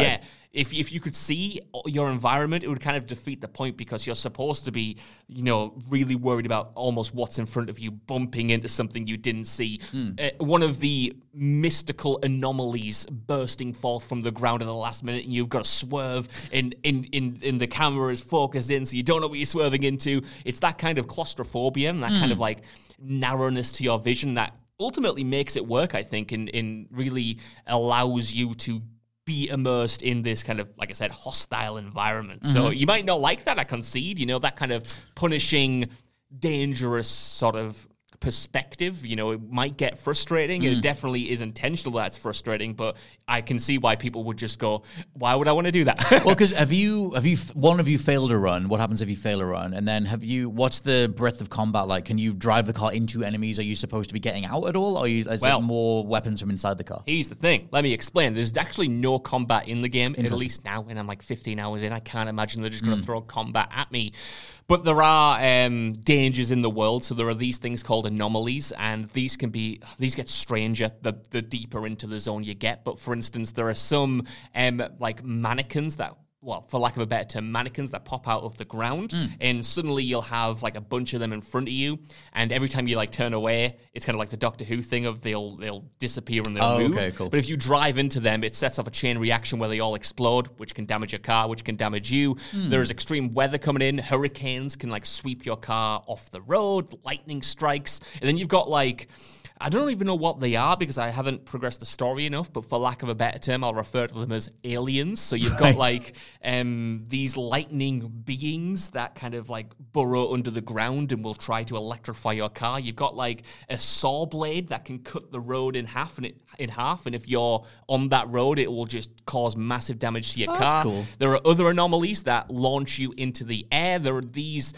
if you could see your environment, it would kind of defeat the point because you're supposed to be, you know, really worried about almost what's in front of you, bumping into something you didn't see. One of the mystical anomalies bursting forth from the ground at the last minute, and you've got to swerve, and the camera is focused in, so you don't know what you're swerving into. It's that kind of claustrophobia and that kind of like narrowness to your vision that ultimately makes it work, I think, and really allows you to be immersed in this kind of, like I said, hostile environment. So you might not like that, I concede, you know, that kind of punishing, dangerous sort of perspective. You know, it might get frustrating. It definitely is intentional that it's frustrating, but I can see why people would just go, why would I want to do that? Well, because have you one of you failed a run? What happens if you fail a run? And then what's the breadth of combat like? Can you drive the car into enemies? Are you supposed to be getting out at all? Or is it more weapons from inside the car? Here's the thing. Let me explain. There's actually no combat in the game, at least now, when I'm like 15 hours in. I can't imagine they're just going to throw combat at me. But there are dangers in the world, so there are these things called anomalies, and these get stranger the deeper into the zone you get. But for instance, there are some like mannequins that, well, for lack of a better term, mannequins that pop out of the ground, and suddenly you'll have like a bunch of them in front of you, and every time you like turn away, it's kind of like the Doctor Who thing of they'll disappear and they'll move. Okay, cool. But if you drive into them, it sets off a chain reaction where they all explode, which can damage your car, which can damage you. There's extreme weather coming in. Hurricanes can like sweep your car off the road. Lightning strikes, and then you've got like, I don't even know what they are because I haven't progressed the story enough, but for lack of a better term, I'll refer to them as aliens. So you've got like these lightning beings that kind of like burrow under the ground and will try to electrify your car. You've got like a saw blade that can cut the road in half, and if you're on that road, it will just cause massive damage to your car. That's cool. There are other anomalies that launch you into the air. There are these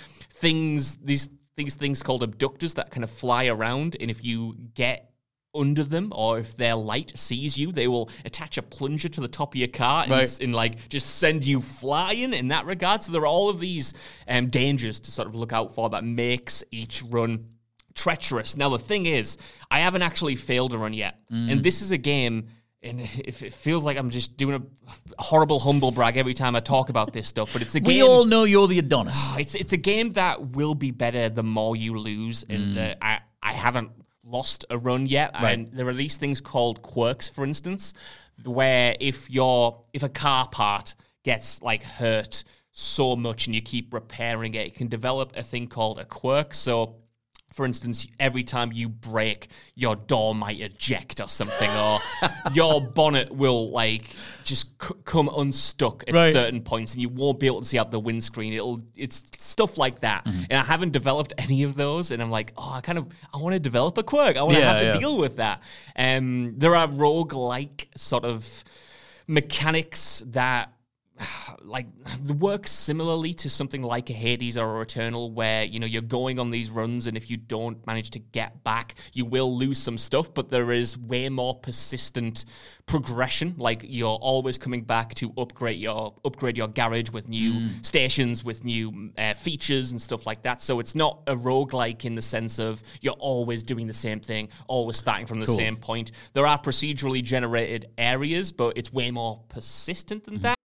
things called abductors that kind of fly around, and if you get under them or if their light sees you, they will attach a plunger to the top of your car and like just send you flying in that regard. So there are all of these dangers to sort of look out for that makes each run treacherous. Now the thing is, I haven't actually failed a run yet, and this is a game. And it feels like I'm just doing a horrible humble brag every time I talk about this stuff, but it's a game. We all know you're the Adonis. It's a game that will be better the more you lose. And I haven't lost a run yet. Right. And there are these things called quirks, for instance, where if a car part gets like hurt so much and you keep repairing it, it can develop a thing called a quirk. So, for instance, every time you brake, your door might eject or something, or your bonnet will like just come unstuck at certain points, and you won't be able to see out the windscreen. It's stuff like that, and I haven't developed any of those, and I'm like, I want to develop a quirk. I want to have to deal with that. There are roguelike sort of mechanics that like works similarly to something like a Hades or a Returnal, where you're going on these runs, and if you don't manage to get back, you will lose some stuff, but there is way more persistent progression. Like, you're always coming back to upgrade your garage with new stations, with new features and stuff like that. So it's not a roguelike in the sense of you're always doing the same thing, always starting from the same point. There are procedurally generated areas, but it's way more persistent than that.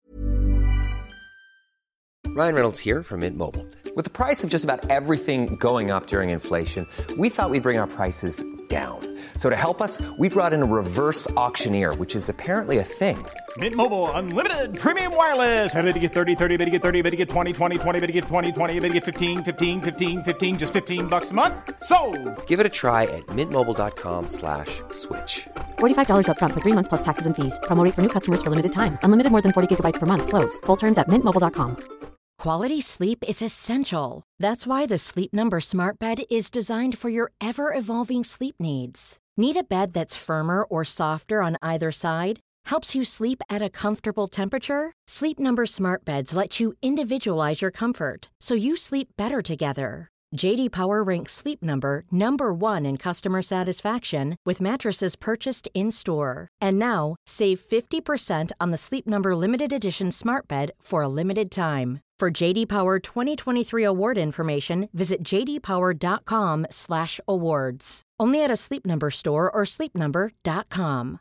Ryan Reynolds here from Mint Mobile. With the price of just about everything going up during inflation, we thought we'd bring our prices down. So to help us, we brought in a reverse auctioneer, which is apparently a thing. Mint Mobile Unlimited Premium Wireless. How to get 30, 30, how to get 30, how to get 20, 20, 20, how to get 20, 20, how to get 15, 15, 15, 15, just $15 a month? Sold! Give it a try at mintmobile.com/switch. $45 up front for 3 months plus taxes and fees. Promo rate for new customers for limited time. Unlimited more than 40 gigabytes per month. Slows full terms at mintmobile.com. Quality sleep is essential. That's why the Sleep Number Smart Bed is designed for your ever-evolving sleep needs. Need a bed that's firmer or softer on either side? Helps you sleep at a comfortable temperature? Sleep Number Smart Beds let you individualize your comfort, so you sleep better together. J.D. Power ranks Sleep Number number 1 in customer satisfaction with mattresses purchased in-store. And now, save 50% on the Sleep Number Limited Edition Smart Bed for a limited time. For J.D. Power 2023 award information, visit jdpower.com/awards. Only at a Sleep Number store or sleepnumber.com.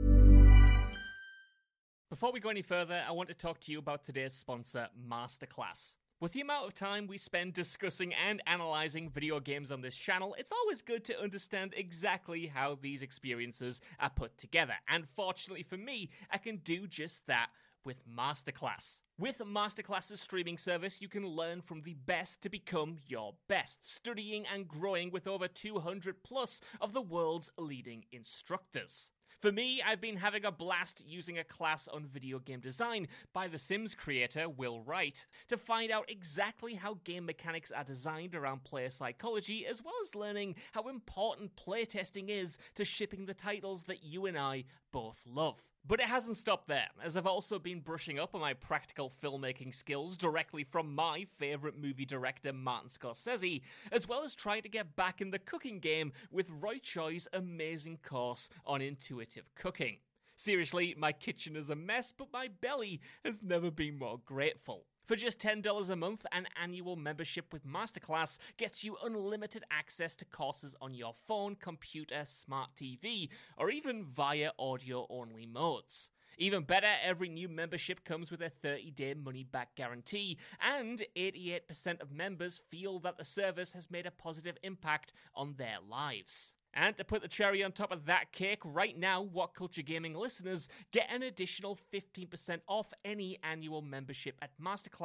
Before we go any further, I want to talk to you about today's sponsor, Masterclass. With the amount of time we spend discussing and analyzing video games on this channel, it's always good to understand exactly how these experiences are put together. And fortunately for me, I can do just that with Masterclass. With Masterclass's streaming service, you can learn from the best to become your best, studying and growing with over 200 plus of the world's leading instructors. For me, I've been having a blast using a class on video game design by The Sims creator Will Wright to find out exactly how game mechanics are designed around player psychology, as well as learning how important playtesting is to shipping the titles that you and I both love. But it hasn't stopped there, as I've also been brushing up on my practical filmmaking skills directly from my favourite movie director Martin Scorsese, as well as trying to get back in the cooking game with Roy Choi's amazing course on intuitive cooking. Seriously, my kitchen is a mess, but my belly has never been more grateful. For just $10 a month, an annual membership with Masterclass gets you unlimited access to courses on your phone, computer, smart TV, or even via audio-only modes. Even better, every new membership comes with a 30-day money-back guarantee, and 88% of members feel that the service has made a positive impact on their lives. And to put the cherry on top of that cake, right now, What Culture Gaming listeners get an additional 15% off any annual membership at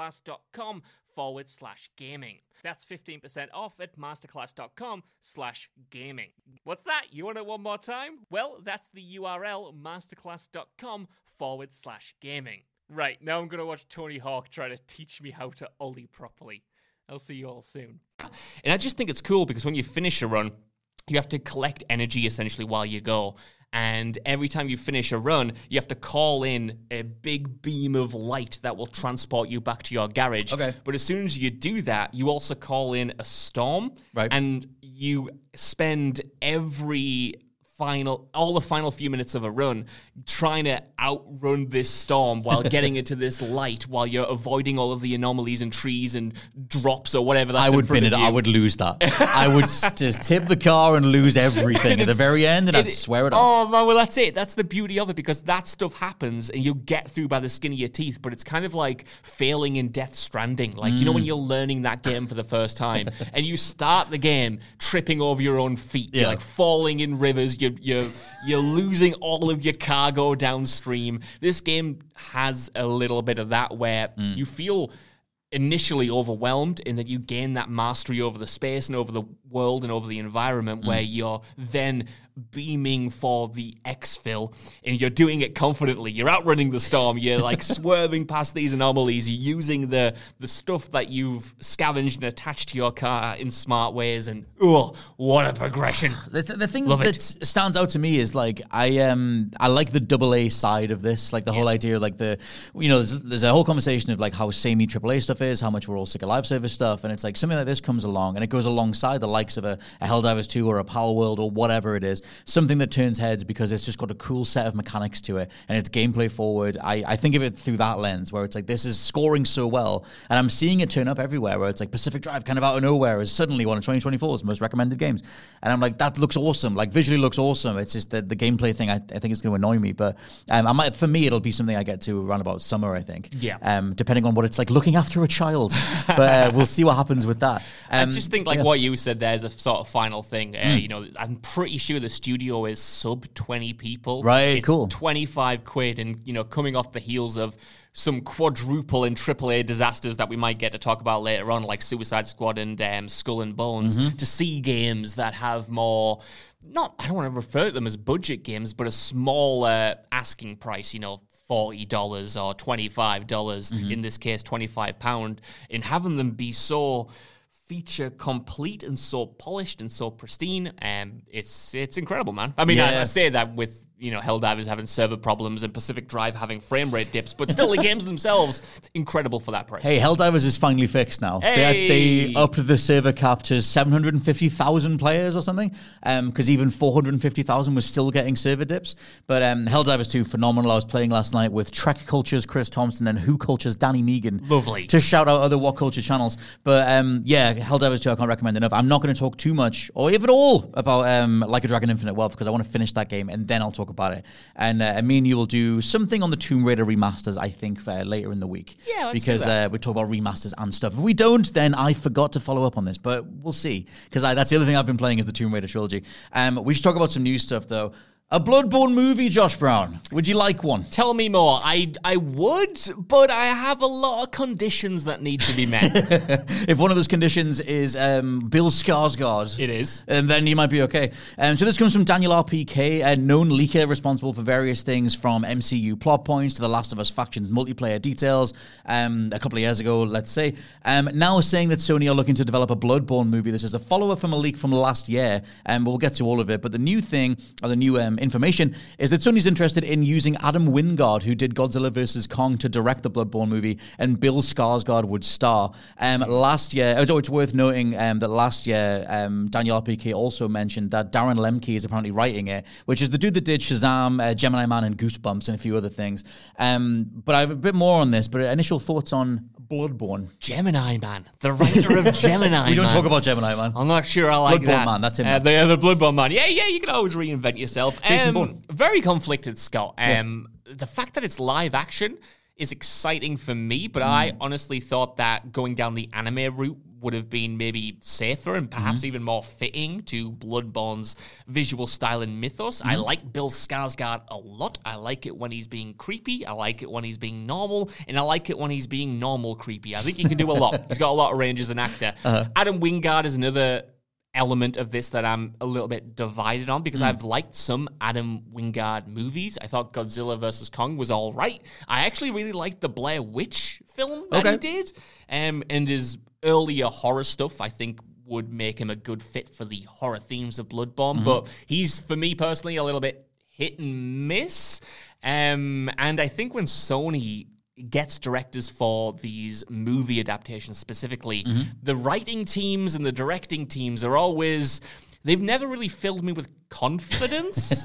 masterclass.com/gaming. That's 15% off at masterclass.com/gaming. What's that? You want it one more time? Well, that's the URL, masterclass.com/gaming. Right, now I'm going to watch Tony Hawk try to teach me how to ollie properly. I'll see you all soon. And I just think it's cool because when you finish a run, you have to collect energy essentially while you go. And every time you finish a run, you have to call in a big beam of light that will transport you back to your garage. Okay. But as soon as you do that, you also call in a storm. Right. And you spend all the final few minutes of a run trying to outrun this storm while getting into this light, while you're avoiding all of the anomalies and trees and drops or whatever that's in front of you. I would lose that. I would just tip the car and lose everything at the very end, and I'd swear it off. Oh, man, well, that's it. That's the beauty of it, because that stuff happens and you get through by the skin of your teeth, but it's kind of like failing in Death Stranding. Like, you know when you're learning that game for the first time and you start the game tripping over your own feet, you're like falling in rivers, you're losing all of your cargo downstream. This game has a little bit of that where you feel initially overwhelmed, and that you gain that mastery over the space and over the world and over the environment, where you're then beaming for the exfil, and you're doing it confidently. You're outrunning the storm. You're like swerving past these anomalies. You're using the stuff that you've scavenged and attached to your car in smart ways. And what a progression! The thing that stands out to me is like I like the AA side of this, like the whole idea of like there's a whole conversation of like how samey AAA stuff is, how much we're all sick of live service stuff, and it's like something like this comes along and it goes alongside the likes of a Helldivers 2 or a Power World or whatever it is, something that turns heads because it's just got a cool set of mechanics to it and it's gameplay forward. I think of it through that lens where it's like this is scoring so well, and I'm seeing it turn up everywhere where it's like Pacific Drive kind of out of nowhere is suddenly one of 2024's most recommended games, and I'm like, that looks awesome, like visually looks awesome. It's just that the gameplay thing I think is going to annoy me, but for me it'll be something I get to around about summer, I think. Depending on what it's like looking after a child, but we'll see what happens with that. I just think what you said there is a sort of final thing. I'm pretty sure the studio is sub 20 people. Right, it's cool. 25 quid, and coming off the heels of some quadruple and AAA disasters that we might get to talk about later on, like Suicide Squad and Skull and Bones, to see games that have more, I don't want to refer to them as budget games, but a smaller asking price, $40 or $25, in this case £25, and having them be so feature complete and so polished and so pristine, it's incredible, man. I mean, I say that with Helldivers having server problems and Pacific Drive having frame rate dips, but still the games themselves, incredible for that price. Hey, Helldivers is finally fixed now. They upped the server cap to 750,000 players or something, because even 450,000 was still getting server dips. But Helldivers 2, phenomenal. I was playing last night with Trek Culture's Chris Thompson and Who Culture's Danny Megan. Lovely. To shout out other What Culture channels. But Helldivers 2 I can't recommend enough. I'm not going to talk too much, or if at all, about Like a Dragon Infinite Wealth, because I want to finish that game and then I'll talk about it. And me and you will do something on the Tomb Raider remasters, I think, later in the week. Yeah, let's because do that. we talk about remasters and stuff. If we don't, then I forgot to follow up on this, but we'll see. Because that's the other thing I've been playing is the Tomb Raider trilogy. We should talk about some new stuff, though. A Bloodborne movie, Josh Brown. Would you like one? Tell me more. I would, but I have a lot of conditions that need to be met. If one of those conditions is Bill Skarsgård, it is, then you might be okay. So this comes from Daniel RPK, a known leaker responsible for various things from MCU plot points to The Last of Us factions multiplayer details. A couple of years ago, let's say, now saying that Sony are looking to develop a Bloodborne movie. This is a follow-up from a leak from last year, we'll get to all of it. But the new thing, or the new information, is that Sony's interested in using Adam Wingard, who did Godzilla vs. Kong, to direct the Bloodborne movie, and Bill Skarsgård would star. Last year, it's worth noting that last year, Daniel RPK also mentioned that Darren Lemke is apparently writing it, which is the dude that did Shazam, Gemini Man, and Goosebumps, and a few other things. But I have a bit more on this, but initial thoughts on Bloodborne. Gemini Man, the writer of Gemini Man. We don't talk about Gemini Man. I'm not sure I like Bloodborne that. Man, that's him. The Bloodborne Man. Yeah, you can always reinvent yourself. Jason Bourne. Very conflicted, Scott. The fact that it's live action is exciting for me, but I honestly thought that going down the anime route would have been maybe safer and perhaps even more fitting to Bloodborne's visual style and mythos. I like Bill Skarsgård a lot. I like it when he's being creepy. I like it when he's being normal. And I like it when he's being normal creepy. I think he can do a lot. He's got a lot of range as an actor. Adam Wingard is another element of this that I'm a little bit divided on, because I've liked some Adam Wingard movies. I thought Godzilla vs. Kong was all right. I actually really liked the Blair Witch film that he did. And his earlier horror stuff, I think, would make him a good fit for the horror themes of Bloodborne. But he's, for me personally, a little bit hit and miss. And I think when Sony gets directors for these movie adaptations specifically, the writing teams and the directing teams are always... They've never really filled me with confidence.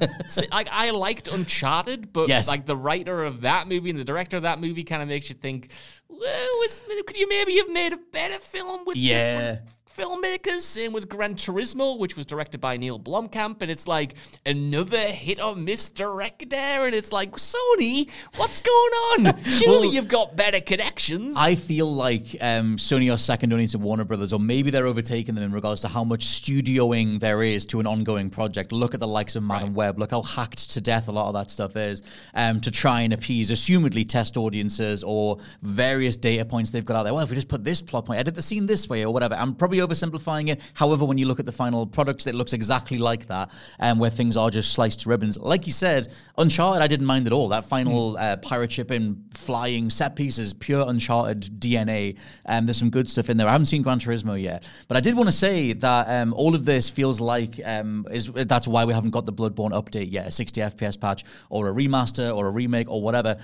I liked Uncharted, but like the writer of that movie and the director of that movie kind of makes you think, well, could you maybe have made a better film with different filmmakers? Same with Gran Turismo, which was directed by Neil Blomkamp, and it's like another hit or miss director, and it's like, Sony, what's going on? Surely you've got better connections. I feel like Sony are second only to Warner Brothers, or maybe they're overtaking them in regards to how much studioing there is to an ongoing project. Look at the likes of Madam Web. Look how hacked to death a lot of that stuff is, to try and appease, assumedly, test audiences or various data points they've got out there. Well, if we just put this plot point, edit the scene this way or whatever, I'm probably oversimplifying it. However, when you look at the final products, it looks exactly like that, where things are just sliced to ribbons. Like you said, Uncharted, I didn't mind at all. That final pirate ship and flying set piece is pure Uncharted DNA. There's some good stuff in there. I haven't seen Gran Turismo yet, but I did want to say that all of this feels like that's why we haven't got the Bloodborne update yet, a 60 FPS patch or a remaster or a remake or whatever.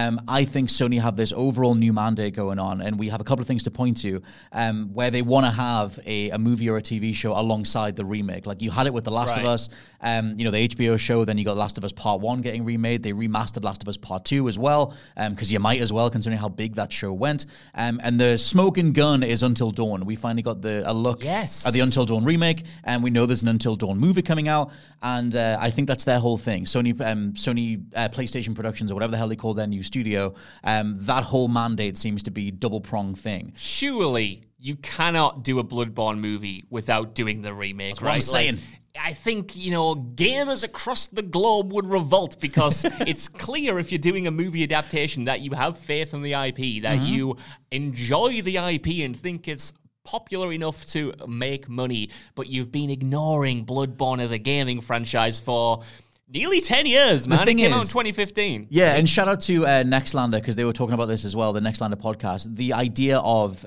I think Sony have this overall new mandate going on, and we have a couple of things to point to where they want to have a movie or a TV show alongside the remake. Like you had it with The Last of Us, the HBO show, then you got Last of Us Part 1 getting remade. They remastered Last of Us Part 2 as well, because you might as well, considering how big that show went. And the smoking gun is Until Dawn. We finally got a look at the Until Dawn remake, and we know there's an Until Dawn movie coming out, and I think that's their whole thing. Sony PlayStation Productions, or whatever the hell they call their new studio, that whole mandate seems to be double-pronged thing. Surely you cannot do a Bloodborne movie without doing the remake, That's what I'm saying. I think, gamers across the globe would revolt, because it's clear if you're doing a movie adaptation that you have faith in the IP, that you enjoy the IP and think it's popular enough to make money, but you've been ignoring Bloodborne as a gaming franchise for nearly 10 years, man. It came out in 2015. Yeah, and shout out to Nextlander, because they were talking about this as well, the Nextlander podcast. The idea of,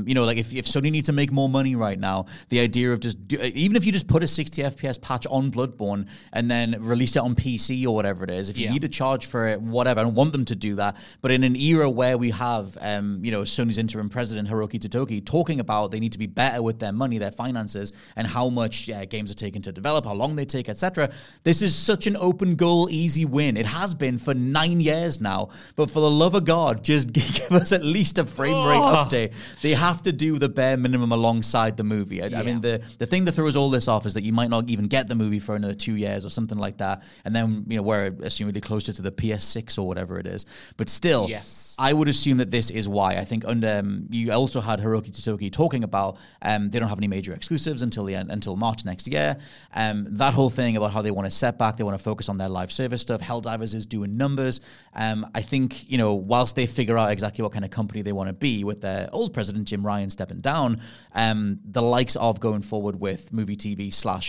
if Sony needs to make more money right now, the idea of even if you just put a 60 FPS patch on Bloodborne and then release it on PC or whatever it is, if you need to charge for it, whatever, I don't want them to do that. But in an era where we have, Sony's interim president, Hiroki Totoki, talking about they need to be better with their money, their finances, and how much games are taken to develop, how long they take, etc. This is such an open goal, easy win. It has been for 9 years now. But for the love of God, just give us at least a frame rate update. They have to do the bare minimum alongside the movie. I mean, the thing that throws all this off is that you might not even get the movie for another 2 years or something like that. And then, we're assumedly closer to the PS6 or whatever it is. But still, I would assume that this is why. I think you also had Hiroki Totoki talking about they don't have any major exclusives until March next year. That whole thing about how they want to set back, they want to focus on their live service stuff. Helldivers is doing numbers. I think, whilst they figure out exactly what kind of company they want to be with their old president, Jim Ryan, stepping down, the likes of going forward with movie TV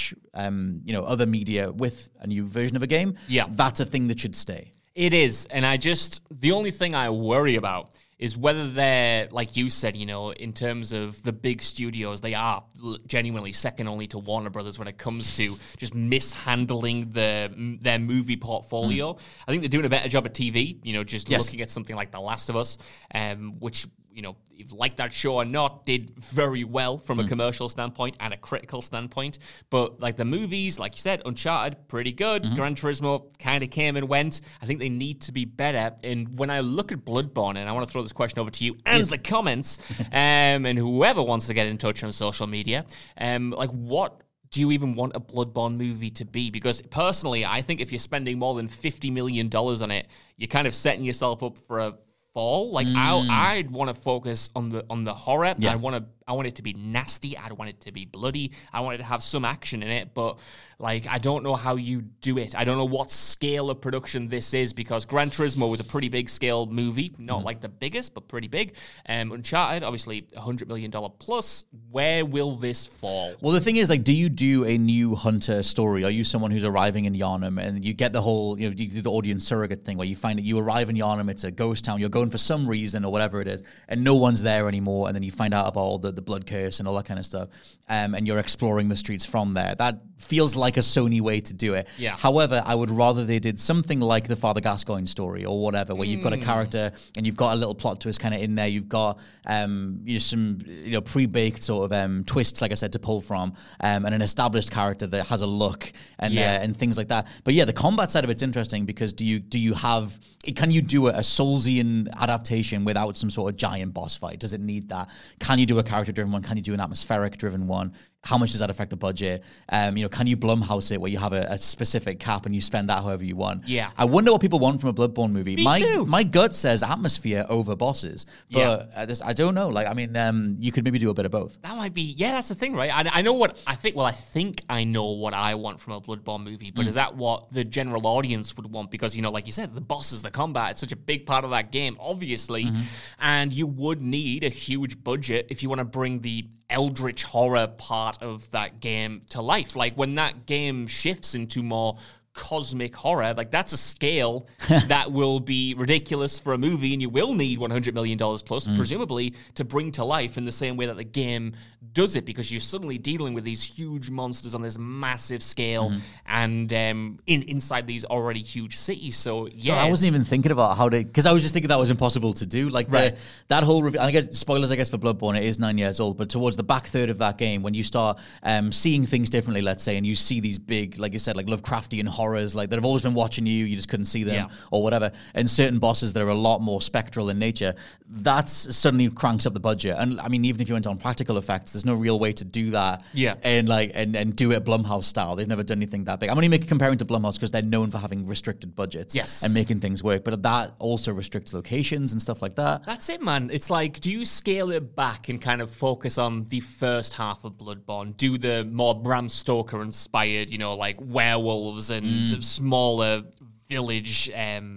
/ other media with a new version of a game, that's a thing that should stay. It is. And the only thing I worry about is whether they're, like you said, in terms of the big studios, they are genuinely second only to Warner Brothers when it comes to just mishandling their movie portfolio. I think they're doing a better job at TV, looking at something like The Last of Us, which, if like that show or not, did very well from a commercial standpoint and a critical standpoint. But like the movies, like you said, Uncharted, pretty good. Gran Turismo kind of came and went. I think they need to be better. And when I look at Bloodborne, and I want to throw this question over to you and the comments, and whoever wants to get in touch on social media, what do you even want a Bloodborne movie to be? Because personally, I think if you're spending more than $50 million on it, you're kind of setting yourself up for a fall. I'd want to focus on the horror. I want it to be nasty. I want it to be bloody. I want it to have some action in it. But I don't know how you do it. I don't know what scale of production this is, because Gran Turismo was a pretty big scale movie, not like the biggest, but pretty big. Uncharted, obviously $100 million plus. Where will this fall? Well, the thing is, do you do a new Hunter story? Are you someone who's arriving in Yharnam and you get the whole, you do the audience surrogate thing where you find that you arrive in Yharnam, it's a ghost town, you're going for some reason or whatever it is, and no one's there anymore, and then you find out about all the blood curse and all that kind of stuff, and you're exploring the streets from there. That feels like a Sony way to do it. Yeah. However, I would rather they did something like the Father Gascoigne story or whatever, where you've got a character and you've got a little plot twist kind of in there. You've got some pre-baked sort of twists, like I said, to pull from, and an established character that has a look and things like that. But the combat side of it's interesting, because can you do a Soulsian adaptation without some sort of giant boss fight? Does it need that? Can you do a character-driven one? Can you do an atmospheric-driven one? How much does that affect the budget? Can you Blumhouse it where you have a specific cap and you spend that however you want? Yeah. I wonder what people want from a Bloodborne movie. Me too. My gut says atmosphere over bosses, but I don't know. You could maybe do a bit of both. That might be, that's the thing, right? I know what I think. Well, I think I know what I want from a Bloodborne movie, but is that what the general audience would want? Because, like you said, the bosses, the combat, it's such a big part of that game, obviously, and you would need a huge budget if you want to bring the eldritch horror part of that game to life. Like when that game shifts into more cosmic horror, like that's a scale that will be ridiculous for a movie, and you will need $100 million plus, presumably, to bring to life in the same way that the game does it, because you're suddenly dealing with these huge monsters on this massive scale and inside these already huge cities. So yeah, I wasn't even thinking about how to, because I was just thinking that was impossible to do. Like that whole review, and I guess spoilers, I guess, for Bloodborne, it is 9 years old, but towards the back third of that game, when you start seeing things differently, let's say, and you see these big, like you said, like Lovecraftian horrors, like that have always been watching you just couldn't see them or whatever, and certain bosses that are a lot more spectral in nature, that's suddenly cranks up the budget. And I mean, even if you went on practical effects, there's no real way to do that and do it Blumhouse style. They've never done anything that big. I'm only comparing to Blumhouse because they're known for having restricted budgets and making things work, but that also restricts locations and stuff like that. That's it, man. It's like, do you scale it back and kind of focus on the first half of Bloodborne? Do the more Bram Stoker inspired, like werewolves and smaller village,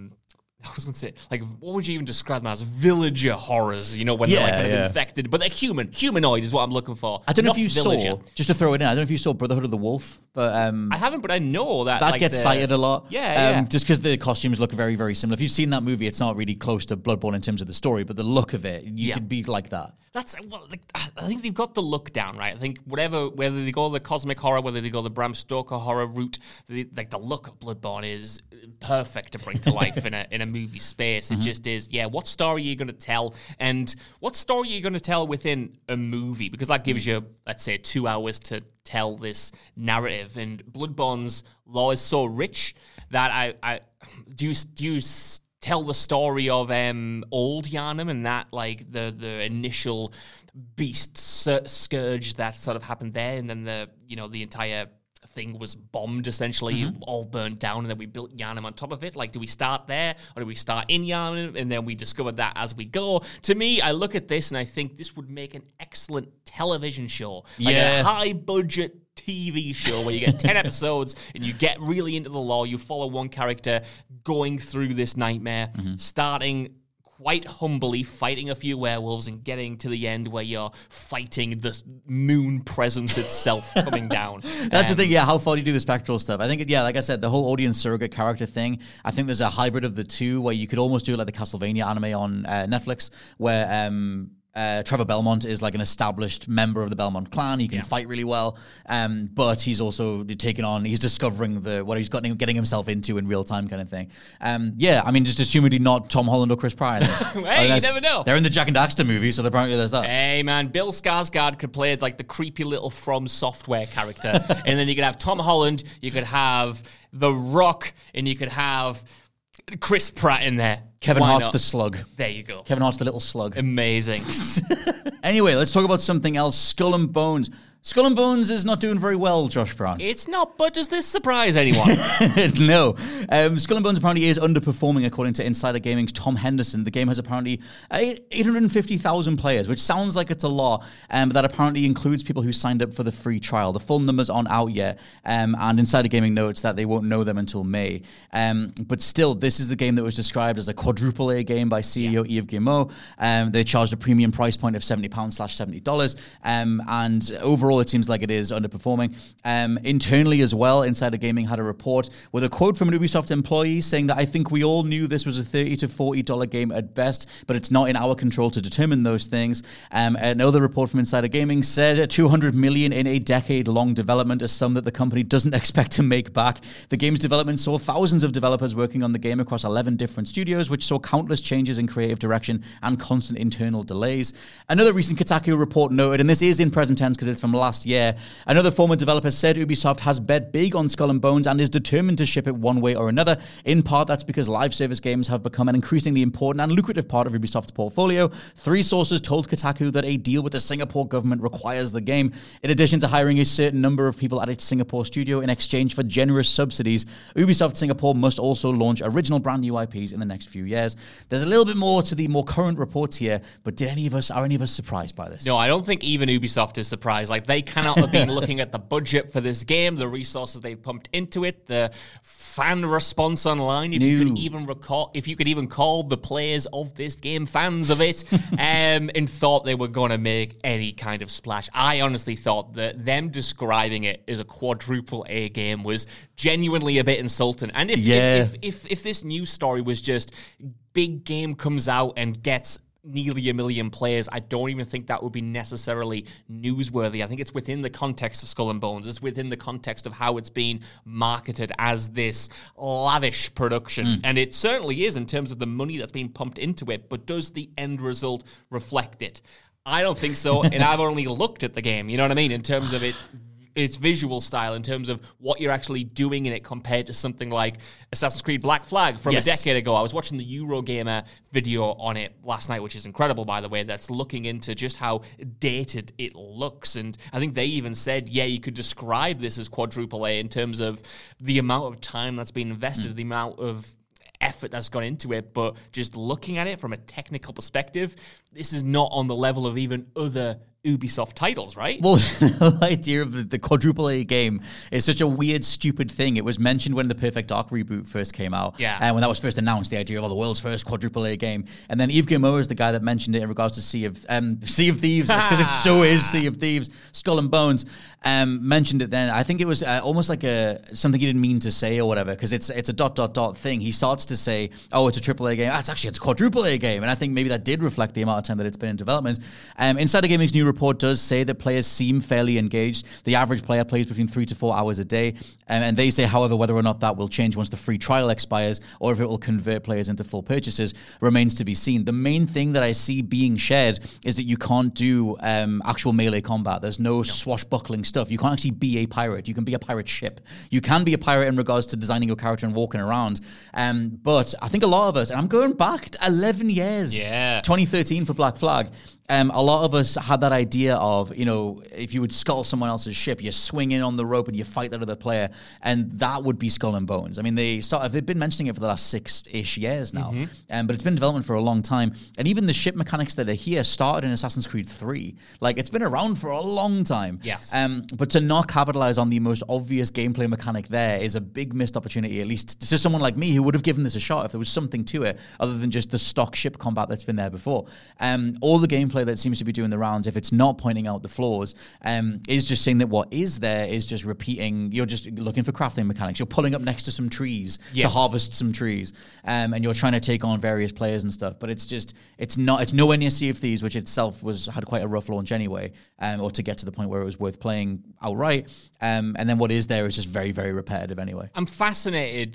I was going to say, like, what would you even describe them as? Villager horrors, when they're like kind of infected, but they're humanoid is what I'm looking for. I don't know if you saw, just to throw it in, I don't know if you saw Brotherhood of the Wolf, but I haven't, but I know that gets cited a lot. Yeah. Just because the costumes look very, very similar. If you've seen that movie, it's not really close to Bloodborne in terms of the story, but the look of it, you could be like that. I think they've got the look down, right? I think whether they go the cosmic horror, whether they go the Bram Stoker horror route, the look of Bloodborne is perfect to bring to life in a movie space. It just is. Yeah, what story are you going to tell, and what story are you going to tell within a movie? Because that gives you, let's say, 2 hours to tell this narrative. And Bloodborne's lore is so rich that I do you tell the story of old Yharnam and that, like, the initial beast scourge that sort of happened there, and then the entire thing was bombed, essentially, all burnt down, and then we built Yharnam on top of it. Like, do we start there, or do we start in Yharnam, and then we discover that as we go? To me, I look at this, and I think this would make an excellent television show. Like a high-budget TV show where you get 10 episodes, and you get really into the lore. You follow one character going through this nightmare, starting quite humbly, fighting a few werewolves, and getting to the end where you're fighting the moon presence itself coming down. That's the thing, how far do you do the spectral stuff? I think, like I said, the whole audience surrogate character thing, I think there's a hybrid of the two where you could almost do it like the Castlevania anime on Netflix, where Trevor Belmont is like an established member of the Belmont clan. He can fight really well, but he's also he's discovering what he's getting himself into in real time, kind of thing. I mean, just assumedly not Tom Holland or Chris Pratt. Hey, you never know. They're in the Jack and Daxter movie, so apparently there's that. Hey, man, Bill Skarsgård could play like the creepy little From Software character, and then you could have Tom Holland, you could have The Rock, and you could have Chris Pratt in there. Kevin Hart's the slug. There you go. Kevin Hart's the little slug. Amazing. Anyway, let's talk about something else. Skull and Bones. Skull and Bones is not doing very well, Josh Brown. It's not, but does this surprise anyone? No. Skull and Bones apparently is underperforming, according to Insider Gaming's Tom Henderson. The game has apparently 850,000 players, which sounds like it's a lot, but that apparently includes people who signed up for the free trial. The full numbers aren't out yet, and Insider Gaming notes that they won't know them until May. But still, this is the game that was described as a quadruple A game by CEO Yves Guillemot. They charged a premium price point of £70/$70, and overall, it seems like it is underperforming. Internally as well, Insider Gaming had a report with a quote from an Ubisoft employee saying that, "I think we all knew this was a $30 to $40 game at best, but it's not in our control to determine those things." Another report from Insider Gaming said $200 million in a decade-long development, a sum that the company doesn't expect to make back. The game's development saw thousands of developers working on the game across 11 different studios, which saw countless changes in creative direction and constant internal delays. Another recent Kotaku report noted, and this is in present tense because it's from last year, another former developer said Ubisoft has bet big on Skull and Bones and is determined to ship it one way or another. In part, that's because live service games have become an increasingly important and lucrative part of Ubisoft's portfolio. 3 sources told Kotaku that a deal with the Singapore government requires the game. In addition to hiring a certain number of people at its Singapore studio in exchange for generous subsidies, Ubisoft Singapore must also launch original brand new IPs in the next few years. There's a little bit more to the more current reports here, but are any of us surprised by this? No, I don't think even Ubisoft is surprised. Like, they cannot have been looking at the budget for this game, the resources they pumped into it, the fan response online, if you could even call the players of this game fans of it, and thought they were going to make any kind of splash. I honestly thought that them describing it as a quadruple A game was genuinely a bit insulting. And if this news story was just big game comes out and gets nearly 1 million players, I don't even think that would be necessarily newsworthy. I think it's within the context of Skull and Bones. It's within the context of how it's been marketed as this lavish production. And it certainly is in terms of the money that's being pumped into it, but does the end result reflect it? I don't think so, and I've only looked at the game, you know what I mean, in terms of its visual style, in terms of what you're actually doing in it compared to something like Assassin's Creed Black Flag from a decade ago. I was watching the Eurogamer video on it last night, which is incredible, by the way, that's looking into just how dated it looks. And I think they even said, you could describe this as quadruple A in terms of the amount of time that's been invested, the amount of effort that's gone into it, but just looking at it from a technical perspective, this is not on the level of even other Ubisoft titles, right? Well, the idea of the quadruple A game is such a weird, stupid thing. It was mentioned when the Perfect Dark reboot first came out. And when that was first announced, the idea of the world's first quadruple A game. And then Yves Guillemot is the guy that mentioned it in regards to Sea of Thieves. It's because it so is Sea of Thieves. Skull and Bones mentioned it then. I think it was almost like something he didn't mean to say or whatever, because it's a ... thing. He starts to say, it's a triple A game. It's a quadruple A game. And I think maybe that did reflect the amount of time that it's been in development. Insider Gaming's new report does say that players seem fairly engaged. The average player plays between 3 to 4 hours a day. And they say, however, whether or not that will change once the free trial expires or if it will convert players into full purchases remains to be seen. The main thing that I see being shared is that you can't do actual melee combat. There's no swashbuckling stuff. You can't actually be a pirate. You can be a pirate ship. You can be a pirate in regards to designing your character and walking around. But I think a lot of us, and I'm going back 11 years, 2013 for Black Flag, a lot of us had that idea of, if you would skull someone else's ship, you swing in on the rope and you fight that other player, and that would be Skull and Bones. I mean, they've been mentioning it for the last 6-ish years now, but it's been in development for a long time. And even the ship mechanics that are here started in Assassin's Creed 3. Like, it's been around for a long time. Yes. But to not capitalize on the most obvious gameplay mechanic there is a big missed opportunity, at least to someone like me who would have given this a shot if there was something to it other than just the stock ship combat that's been there before. All the gameplay that seems to be doing the rounds, if it's not pointing out the flaws, is just saying that what is there is just repeating. You're just looking for crafting mechanics. You're pulling up next to some trees to harvest some trees, and you're trying to take on various players and stuff. But it's nowhere near Sea of Thieves, which itself had quite a rough launch anyway, or to get to the point where it was worth playing outright. And then what is there is just very, very repetitive anyway. I'm fascinated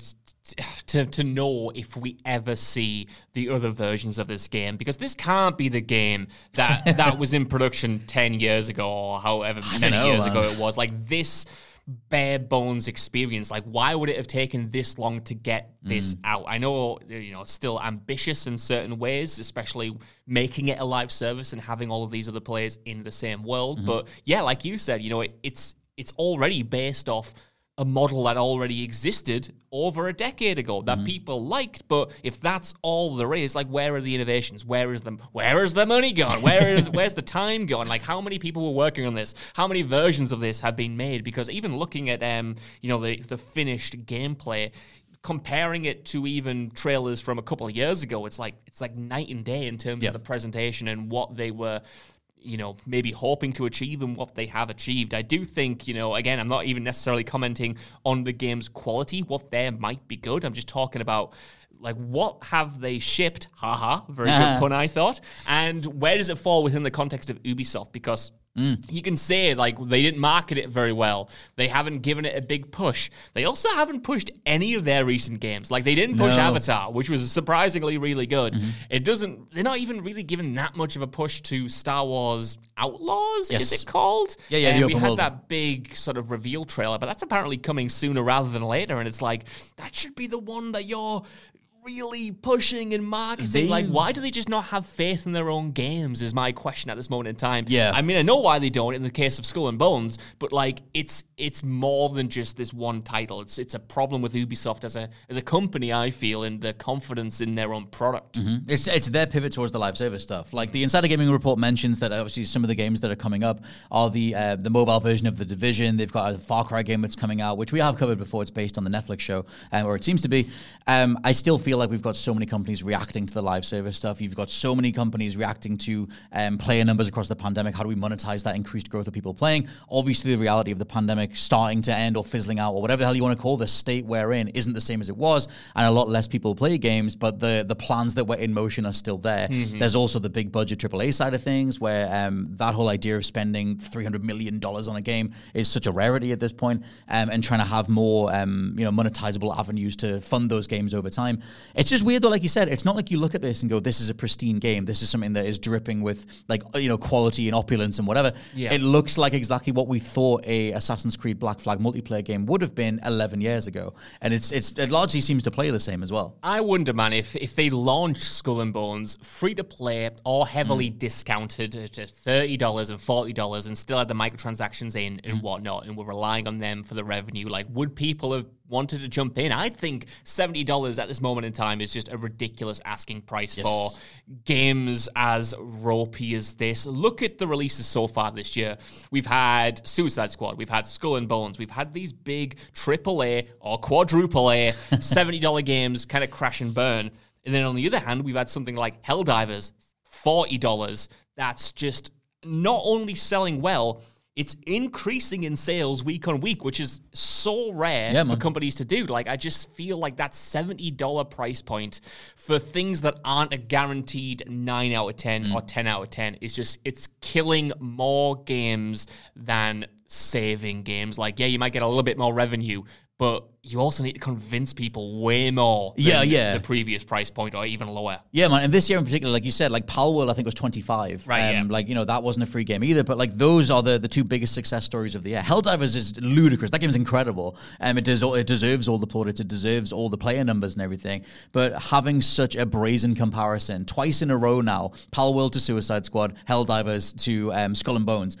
to know if we ever see the other versions of this game, because this can't be the game that was in production 10 years ago or however many years ago it was. Like, this bare bones experience, like, why would it have taken this long to get this out? I know, it's still ambitious in certain ways, especially making it a live service and having all of these other players in the same world. But yeah, like you said, it's already based off a model that already existed over a decade ago that people liked. But if that's all there is, like, where are the innovations? Where is the money gone? Where's the time gone? Like, how many people were working on this? How many versions of this have been made? Because even looking at the finished gameplay, comparing it to even trailers from a couple of years ago, it's like night and day in terms of the presentation and what they were maybe hoping to achieve and what they have achieved. I do think, again, I'm not even necessarily commenting on the game's quality. What there might be good. I'm just talking about, like, what have they shipped? Very good pun, I thought. And where does it fall within the context of Ubisoft? Because you can say, like, they didn't market it very well. They haven't given it a big push. They also haven't pushed any of their recent games. Like, they didn't push Avatar, which was surprisingly really good. They're not even really giving that much of a push to Star Wars Outlaws, is it called? Yeah, we had that big sort of reveal trailer, but that's apparently coming sooner rather than later. And it's like, that should be the one that you're really pushing and marketing. Like, why do they just not have faith in their own games is my question at this moment in time. Yeah. I mean, I know why they don't in the case of Skull and Bones, but like it's more than just this one title. It's a problem with Ubisoft as a company, I feel, in the confidence in their own product. Mm-hmm. It's their pivot towards the live service stuff. Like the Insider Gaming report mentions that obviously some of the games that are coming up are the mobile version of The Division. They've got a Far Cry game that's coming out, which we have covered before. It's based on the Netflix show, or it seems to be. I still feel like we've got so many companies reacting to the live service stuff. You've got so many companies reacting to player numbers across the pandemic. How do we monetize that increased growth of people playing? Obviously, the reality of the pandemic starting to end or fizzling out or whatever the hell you want to call the state we're in isn't the same as it was, and a lot less people play games, but the plans that were in motion are still there. Mm-hmm. There's also the big budget AAA side of things where that whole idea of spending $300 million on a game is such a rarity at this point, and trying to have more monetizable avenues to fund those games over time. It's just weird though, like you said, it's not like you look at this and go, this is a pristine game. This is something that is dripping with quality and opulence and whatever. Yeah. It looks like exactly what we thought a Assassin's Creed Black Flag multiplayer game would have been 11 years ago. And it largely seems to play the same as well. I wonder, man, if they launched Skull and Bones free to play or heavily discounted to $30 and $40 and still had the microtransactions in and whatnot, and were relying on them for the revenue, like, would people have wanted to jump in? I'd think $70 at this moment in time is just a ridiculous asking price for games as ropey as this. Look at the releases so far this year. We've had Suicide Squad, we've had Skull and Bones, we've had these big AAA or quadruple A $70 games kind of crash and burn. And then on the other hand, we've had something like Helldivers, $40. That's just not only selling well, it's increasing in sales week on week, which is so rare for companies to do. Like, I just feel like that $70 price point for things that aren't a guaranteed 9 out of 10 or 10 out of 10 is just, it's killing more games than saving games. Like, yeah, you might get a little bit more revenue, but you also need to convince people way more than the previous price point or even lower. Yeah, man. And this year in particular, like you said, like Palworld, I think was 25. Right, Like, that wasn't a free game either. But like those are the two biggest success stories of the year. Helldivers is ludicrous. That game's incredible. It deserves all the plaudits. It deserves all the player numbers and everything. But having such a brazen comparison twice in a row now, Palworld to Suicide Squad, Helldivers to Skull and Bones,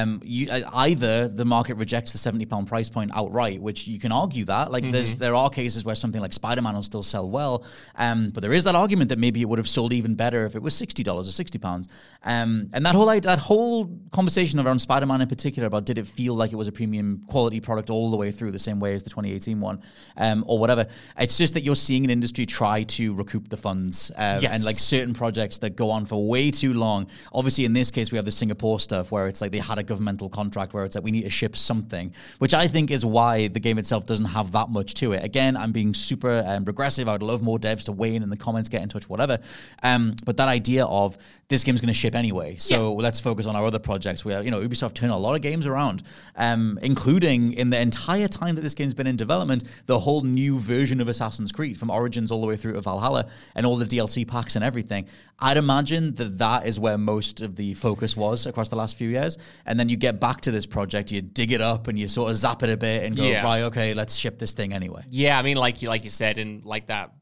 either the market rejects the £70 price point outright, which you can argue that. Like, there are cases where something like Spider-Man will still sell well, but there is that argument that maybe it would have sold even better if it was $60 or £60. And that whole conversation around Spider-Man in particular about did it feel like it was a premium quality product all the way through the same way as the 2018 one, or whatever. It's just that you're seeing an industry try to recoup the funds, and like certain projects that go on for way too long. Obviously, in this case, we have the Singapore stuff where it's like they had a governmental contract where it's like we need to ship something, which I think is why the game itself doesn't have that much to it. Again, I'm being super regressive. I would love more devs to weigh in the comments, get in touch, whatever. But that idea of this game's going to ship anyway, so let's focus on our other projects. Where Ubisoft turned a lot of games around, including in the entire time that this game's been in development, the whole new version of Assassin's Creed from Origins all the way through to Valhalla and all the DLC packs and everything. I'd imagine that is where most of the focus was across the last few years. And then you get back to this project, you dig it up and you sort of zap it a bit and go, right, okay, let's ship this thing anyway. Yeah, I mean, like you said, in like that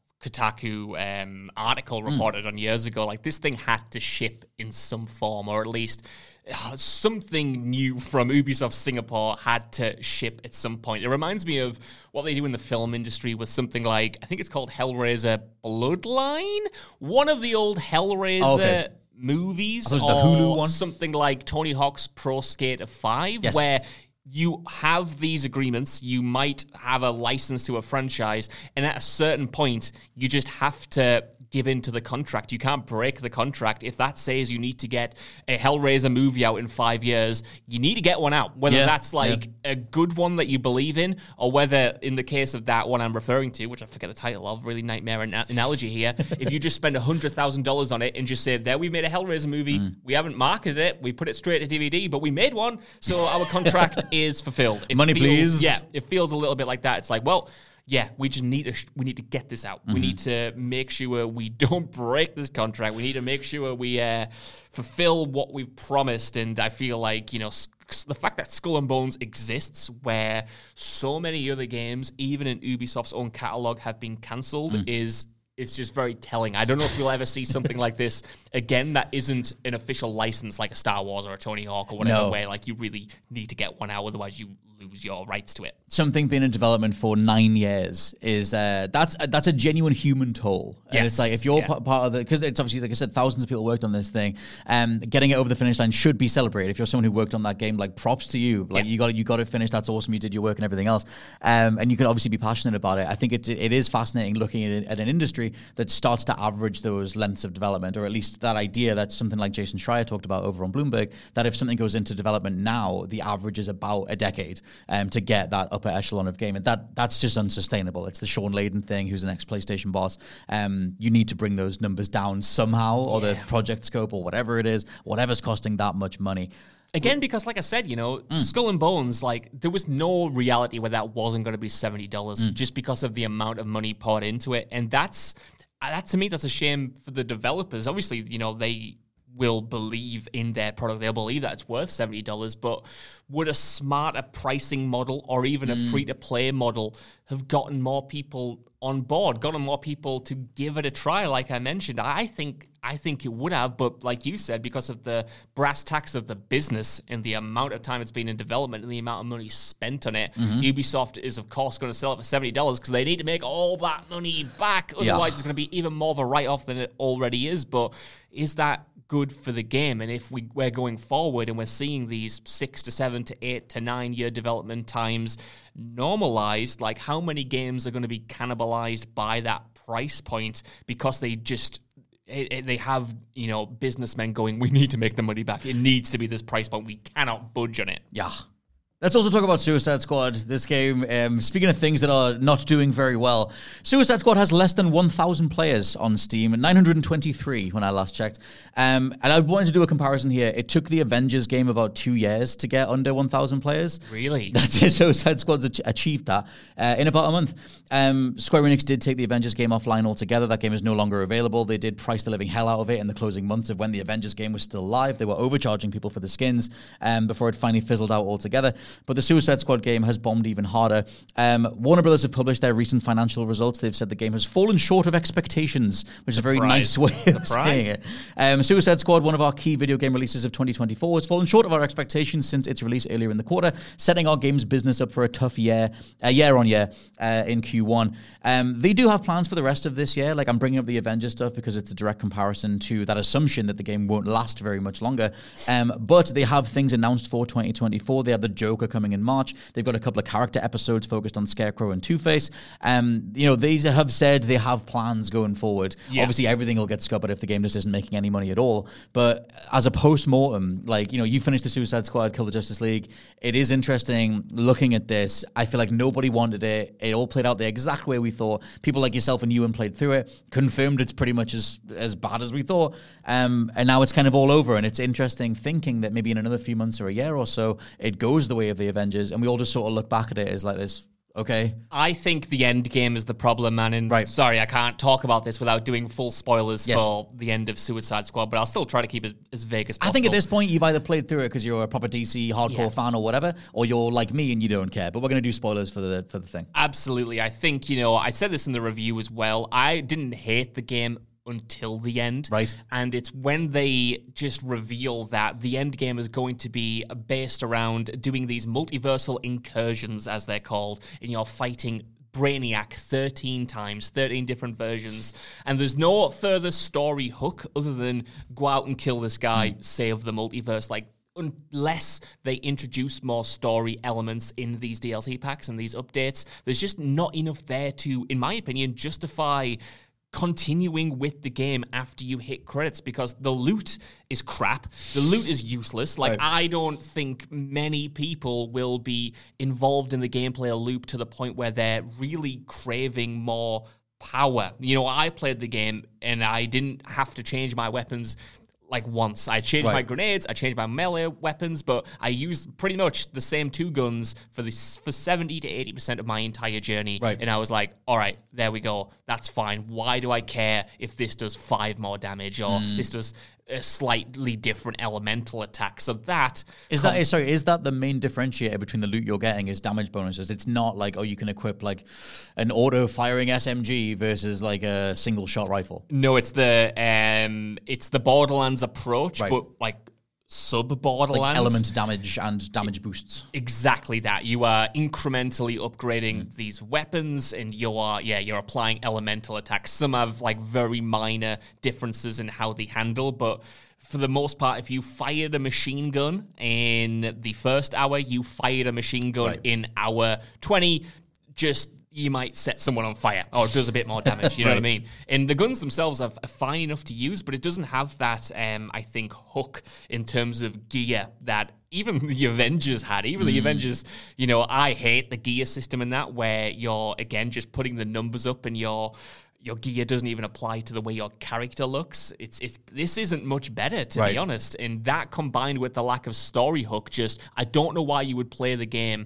Kotaku article reported on years ago, like this thing had to ship in some form, or at least something new from Ubisoft Singapore had to ship at some point. It reminds me of what they do in the film industry with something like, I think it's called Hellraiser Bloodline, one of the old Hellraiser movies, or the Hulu one, something like Tony Hawk's Pro Skater 5, where you have these agreements, you might have a license to a franchise, and at a certain point, you just have to give in to the contract. You can't break the contract. If that says you need to get a Hellraiser movie out in 5 years, you need to get one out. Whether that's like a good one that you believe in, or whether in the case of that one I'm referring to, which I forget the title of, really nightmare analogy here, if you just spend $100,000 on it and just say, there, we made a Hellraiser movie, we haven't marketed it, we put it straight to DVD, but we made one, so our contract is fulfilled. Money, please. Yeah, it feels a little bit like that. It's like, well, yeah, we just need to get this out. We need to make sure we don't break this contract. We need to make sure we fulfill what we've promised. And I feel like, the fact that Skull and Bones exists, where so many other games, even in Ubisoft's own catalog, have been cancelled, is it's just very telling. I don't know if you'll ever see something like this again that isn't an official license like a Star Wars or a Tony Hawk or whatever, where like you really need to get one out, otherwise you lose your rights to it. Something being in development for 9 years is that's a genuine human toll. And it's like if you're part of the, because it's obviously, like I said, thousands of people worked on this thing. Getting it over the finish line should be celebrated. If you're someone who worked on that game, like props to you. Like you got it finished. That's awesome. You did your work and everything else. And you can obviously be passionate about it. I think it is fascinating looking at an industry that starts to average those lengths of development, or at least that idea that something like Jason Schreier talked about over on Bloomberg, that if something goes into development now, the average is about a decade to get that upper echelon of game. And that's just unsustainable. It's the Sean Layden thing, who's an ex-PlayStation boss. You need to bring those numbers down somehow, or the project scope, or whatever it is, whatever's costing that much money. Again, because like I said, Skull and Bones, like there was no reality where that wasn't going to be $70 just because of the amount of money poured into it. And that to me, that's a shame for the developers. Obviously, they will believe in their product. They'll believe that it's worth $70, but would a smarter pricing model or even a free-to-play model have gotten more people on board, gotten more people to give it a try, like I mentioned? I think it would have, but like you said, because of the brass tacks of the business and the amount of time it's been in development and the amount of money spent on it, Ubisoft is, of course, going to sell it for $70 because they need to make all that money back. Otherwise, it's going to be even more of a write-off than it already is. But is that good for the game? And if we're going forward and we're seeing these 6 to 7 to 8 to 9 year development times normalized, like how many games are going to be cannibalized by that price point because they have, businessmen going, we need to make the money back. It needs to be this price point. We cannot budge on it. Yeah. Let's also talk about Suicide Squad, this game. Speaking of things that are not doing very well, Suicide Squad has less than 1,000 players on Steam, 923 when I last checked. And I wanted to do a comparison here. It took the Avengers game about 2 years to get under 1,000 players. Really? That's it. Suicide Squad's achieved that in about a month. Square Enix did take the Avengers game offline altogether. That game is no longer available. They did price the living hell out of it in the closing months of when the Avengers game was still live. They were overcharging people for the skins before it finally fizzled out altogether. But the Suicide Squad game has bombed even harder. Warner Brothers have published their recent financial results. They've said the game has fallen short of expectations, which is a very nice way of saying it. Suicide Squad, one of our key video game releases of 2024, has fallen short of our expectations since its release earlier in the quarter, setting our game's business up for a tough year on year in Q1. They do have plans for the rest of this year. Like, I'm bringing up the Avengers stuff because it's a direct comparison to that assumption that the game won't last very much longer. But they have things announced for 2024. They have the Joker coming in March. They've got a couple of character episodes focused on Scarecrow and Two-Face. They have said they have plans going forward. Yeah. Obviously, everything will get scuppered if the game just isn't making any money at all. But as a post-mortem, you finished the Suicide Squad, Kill the Justice League. It is interesting looking at this. I feel like nobody wanted it. It all played out the exact way we thought. People like yourself and Ewan played through it, confirmed it's pretty much as bad as we thought. And now it's kind of all over. And it's interesting thinking that maybe in another few months or a year or so, it goes the way of the Avengers. And we all just sort of look back at it as like this, okay. I think the end game is the problem, man. And sorry, I can't talk about this without doing full spoilers for the end of Suicide Squad, but I'll still try to keep it as vague as possible. I think at this point, you've either played through it because you're a proper DC hardcore fan or whatever, or you're like me and you don't care. But we're going to do spoilers for the thing. Absolutely. I think, I said this in the review as well. I didn't hate the game until the end. Right. And it's when they just reveal that the end game is going to be based around doing these multiversal incursions, as they're called, and you're fighting Brainiac 13 times, 13 different versions, and there's no further story hook other than go out and kill this guy, save the multiverse. Like, unless they introduce more story elements in these DLC packs and these updates, there's just not enough there to, in my opinion, justify continuing with the game after you hit credits, because the loot is crap. The loot is useless. I don't think many people will be involved in the gameplay loop to the point where they're really craving more power. I played the game and I didn't have to change my weapons once. I changed my grenades, I changed my melee weapons, but I used pretty much the same two guns for 70 to 80% of my entire journey. Right. And I was like, all right, there we go. That's fine. Why do I care if this does 5 more damage or this does a slightly different elemental attack. So that is that the main differentiator between the loot you're getting is damage bonuses? It's not like, you can equip like an auto firing SMG versus like a single shot rifle. No, it's the Borderlands approach, but like sub-Borderlands. Like element damage and damage boosts. Exactly that. You are incrementally upgrading these weapons, and you're applying elemental attacks. Some have like very minor differences in how they handle, but for the most part, if you fired a machine gun in the first hour, you fired a machine gun in hour 20, you might set someone on fire, or it does a bit more damage, you know what I mean? And the guns themselves are fine enough to use, but it doesn't have that, I think, hook in terms of gear that even the Avengers had. Even the Avengers, I hate the gear system in that, where you're, again, just putting the numbers up and your gear doesn't even apply to the way your character looks. This isn't much better, to be honest. And that combined with the lack of story hook, I don't know why you would play the game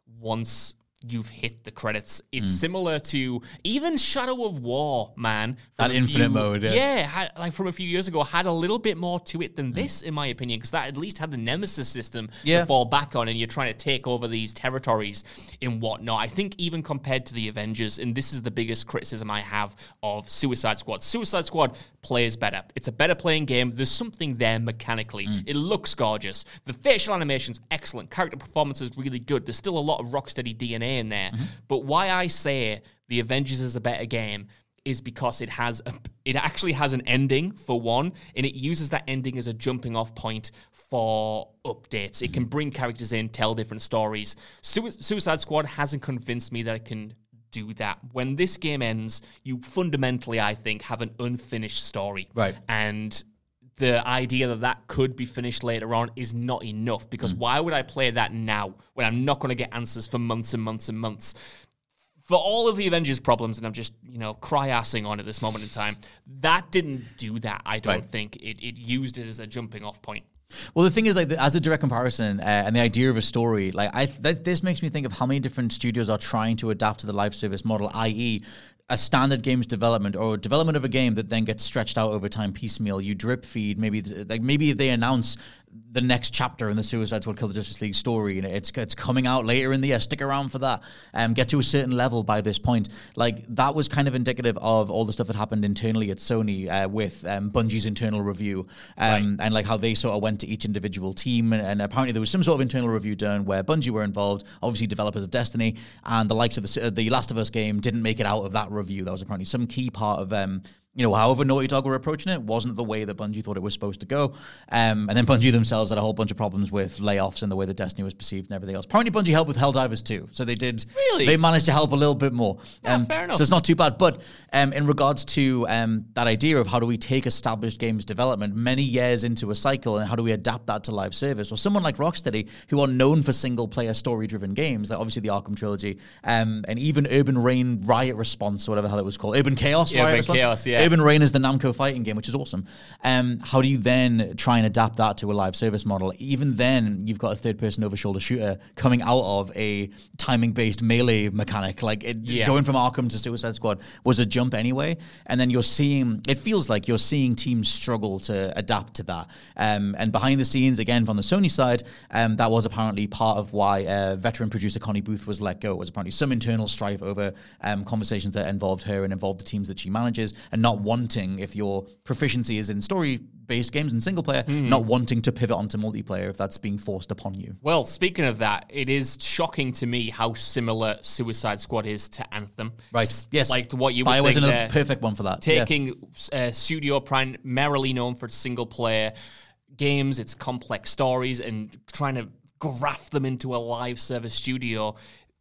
once you've hit the credits. It's similar to even Shadow of War, man. That infinite mode, from a few years ago, had a little bit more to it than this, in my opinion, because that at least had the Nemesis system to fall back on, and you're trying to take over these territories and whatnot. I think even compared to the Avengers, and this is the biggest criticism I have of Suicide Squad. Suicide Squad plays better. It's a better playing game. There's something there mechanically. It looks gorgeous. The facial animation's excellent. Character performance is really good. There's still a lot of Rocksteady DNA in there. But why I say the Avengers is a better game is because it actually has an ending, for one, and it uses that ending as a jumping off point for updates. It can bring characters in, tell different stories. Suicide Squad hasn't convinced me that it can do that. When this game ends, you fundamentally, I think, have an unfinished story. Right. And the idea that could be finished later on is not enough, because why would I play that now when I'm not going to get answers for months and months and months? For all of the Avengers problems, and I'm just, cry-assing on at this moment in time, that didn't do that, I don't think. It used it as a jumping off point. Well, the thing is, like, as a direct comparison and the idea of a story, this makes me think of how many different studios are trying to adapt to the live service model, i.e., a standard games development or development of a game that then gets stretched out over time piecemeal. You drip feed, maybe if they announce the next chapter in the Suicide Squad Kill the Justice League story, it's coming out later in the year, stick around for that, get to a certain level by this point. Like, that was kind of indicative of all the stuff that happened internally at Sony with Bungie's internal review, and like how they sort of went to each individual team, and apparently there was some sort of internal review done where Bungie were involved, obviously developers of Destiny, and the likes of the Last of Us game didn't make it out of that review. That was apparently some key part of however Naughty Dog were approaching it, wasn't the way that Bungie thought it was supposed to go. And then Bungie themselves had a whole bunch of problems with layoffs and the way that Destiny was perceived and everything else. Apparently Bungie helped with Helldivers too. So they did. Really? They managed to help a little bit more. Fair enough. So it's not too bad. But in regards to that idea of how do we take established games development many years into a cycle and how do we adapt that to live service, or someone like Rocksteady, who are known for single-player story-driven games, like obviously the Arkham trilogy, and even Urban Reign Riot Response, or whatever the hell it was called. Urban Chaos Riot Response? Chaos, yeah. Urban Reign is the Namco fighting game, which is awesome. How do you then try and adapt that to a live service model? Even then, you've got a third-person over-shoulder shooter coming out of a timing-based melee mechanic. Going from Arkham to Suicide Squad was a jump anyway, and then it feels like you're seeing teams struggle to adapt to that. And behind the scenes, again, from the Sony side, that was apparently part of why veteran producer Connie Booth was let go. It was apparently some internal strife over conversations that involved her and involved the teams that she manages, and not wanting, if your proficiency is in story-based games and single-player, not wanting to pivot onto multiplayer if that's being forced upon you. Well, speaking of that, it is shocking to me how similar Suicide Squad is to Anthem. Right, yes. Like what you were saying BioWare's another there, perfect one for that. Taking studio primarily known for single-player games, its complex stories, and trying to graft them into a live service studio.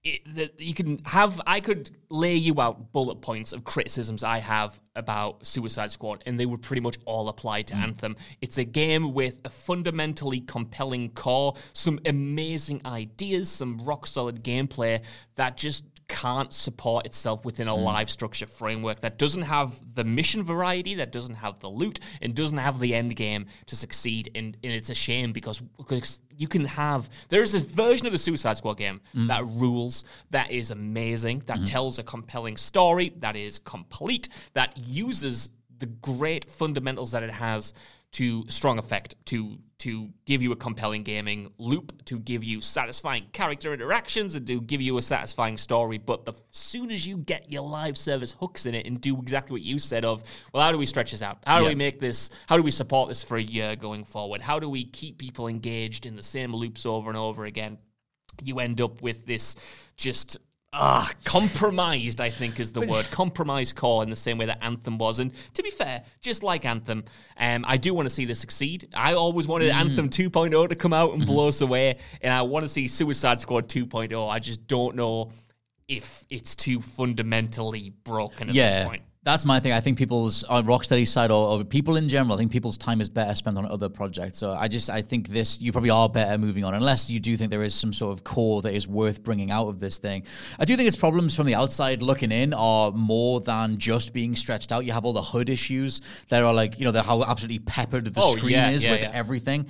I could lay you out bullet points of criticisms I have about Suicide Squad, and they would pretty much all apply to Anthem. It's a game with a fundamentally compelling core, some amazing ideas, some rock-solid gameplay that just can't support itself within a live structure framework, that doesn't have the mission variety, that doesn't have the loot, and doesn't have the end game to succeed. And it's a shame because you can have... There's a version of the Suicide Squad game that rules, that is amazing, that tells a compelling story, that is complete, that uses the great fundamentals that it has to strong effect, to give you a compelling gaming loop, to give you satisfying character interactions, and to give you a satisfying story. But as soon as you get your live service hooks in it and do exactly what you said of, well, how do we stretch this out? How do we make this, how do we support this for a year going forward? How do we keep people engaged in the same loops over and over again? You end up with this just compromised, I think is the word. Compromised core in the same way that Anthem was. And to be fair, just like Anthem, I do want to see this succeed. I always wanted Anthem 2.0 to come out and blow us away. And I want to see Suicide Squad 2.0. I just don't know if it's too fundamentally broken at this point. That's my thing. I think people's, on Rocksteady's side or people in general, I think people's time is better spent on other projects. So I think this, you probably are better moving on, unless you do think there is some sort of core that is worth bringing out of this thing. I do think its problems from the outside looking in are more than just being stretched out. You have all the HUD issues that are like, how absolutely peppered the screen is with everything.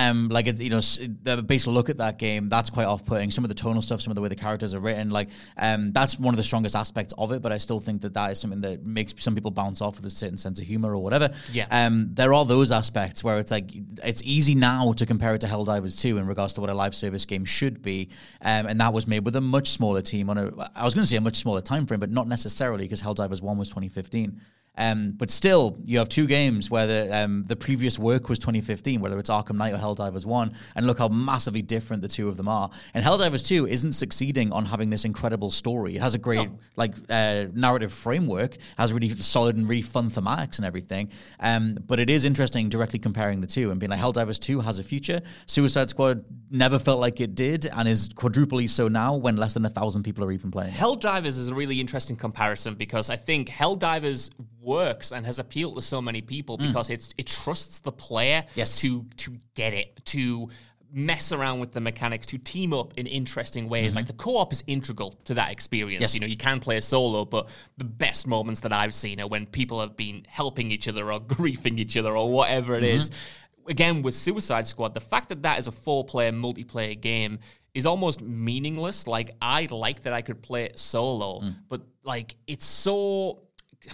The basic look at that game, that's quite off-putting. Some of the tonal stuff, some of the way the characters are written, that's one of the strongest aspects of it, but I still think that is something that makes some people bounce off with a certain sense of humor or whatever. There are those aspects where it's like, it's easy now to compare it to Helldivers 2 in regards to what a live service game should be, and that was made with a much smaller team on I was going to say a much smaller time frame, but not necessarily, because Helldivers 1 was 2015. But still, you have two games where the previous work was 2015, whether it's Arkham Knight or Helldivers 1, and look how massively different the two of them are. And Helldivers 2 isn't succeeding on having this incredible story. It has a great narrative framework, has really solid and really fun thematics and everything. But it is interesting directly comparing the two and being like, Helldivers 2 has a future. Suicide Squad never felt like it did, and is quadruply so now when less than 1,000 people are even playing. Helldivers is a really interesting comparison, because I think Helldivers works and has appealed to so many people because it trusts the player to get it, to mess around with the mechanics, to team up in interesting ways. Like the co-op is integral to that experience. You can play solo, but the best moments that I've seen are when people have been helping each other or griefing each other or whatever it is. Again, with Suicide Squad, the fact that is a 4-player multiplayer game is almost meaningless. Like, I like that I could play it solo, but it's so...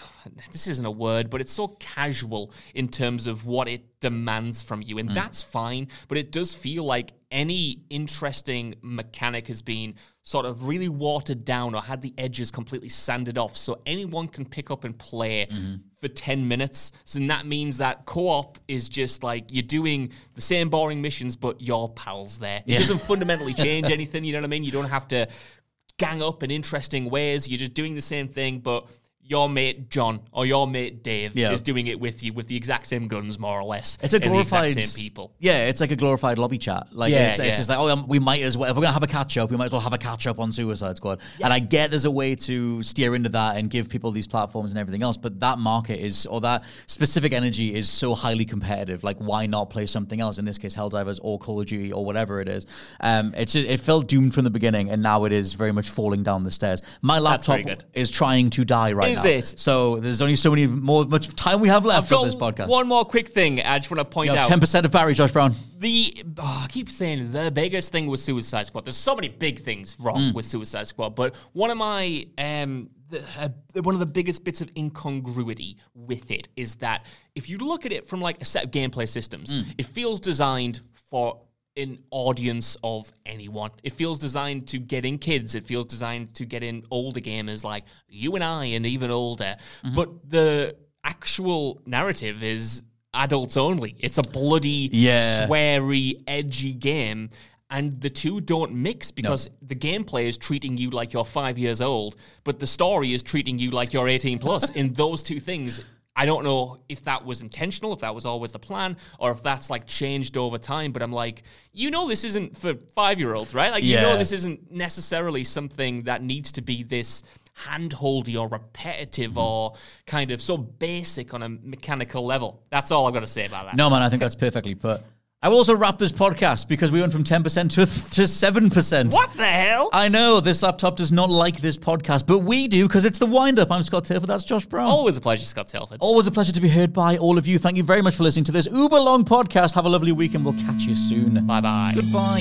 this isn't a word, but it's so casual in terms of what it demands from you. And that's fine, but it does feel like any interesting mechanic has been sort of really watered down or had the edges completely sanded off, so anyone can pick up and play for 10 minutes. So that means that co-op is just like you're doing the same boring missions, but your pal's there. It doesn't fundamentally change anything, you know what I mean? You don't have to gang up in interesting ways. You're just doing the same thing, but your mate John or your mate Dave is doing it with you with the exact same guns, more or less. It's a glorified, the exact same people. Yeah, it's like a glorified lobby chat. It's just like, we might as well, if we're gonna have a catch up, we might as well have a catch up on Suicide Squad. And I get there's a way to steer into that and give people these platforms and everything else, but that market is, or that specific energy is so highly competitive. Like, why not play something else? In this case, Helldivers or Call of Duty or whatever it is. It felt doomed from the beginning, and now it is very much falling down the stairs. My laptop is trying to die right now. It? So there's only so much time we have left of this podcast. One more quick thing I just want to point out. 10% of battery, Josh Brown. I keep saying the biggest thing with Suicide Squad. There's so many big things wrong with Suicide Squad, but one of my one of the biggest bits of incongruity with it is that if you look at it from like a set of gameplay systems, it feels designed for an audience of anyone. It feels designed to get in kids. It feels designed to get in older gamers like you and I and even older. But the actual narrative is adults only. It's a bloody, sweary, edgy game. And the two don't mix because the gameplay is treating you like you're 5 years old, but the story is treating you like you're 18 plus. In those two things, I don't know if that was intentional, if that was always the plan, or if that's like changed over time. But I'm like, this isn't for 5-year-olds, right? Like, this isn't necessarily something that needs to be this hand-holdy or repetitive or kind of so basic on a mechanical level. That's all I've got to say about that. No, man, I think that's perfectly put. I will also wrap this podcast because we went from 10% to 7%. What the hell? I know, this laptop does not like this podcast, but we do because it's the wind-up. I'm Scott Tilford, that's Josh Brown. Always a pleasure, Scott Tilford. Always a pleasure to be heard by all of you. Thank you very much for listening to this uber-long podcast. Have a lovely week and we'll catch you soon. Bye-bye. Goodbye.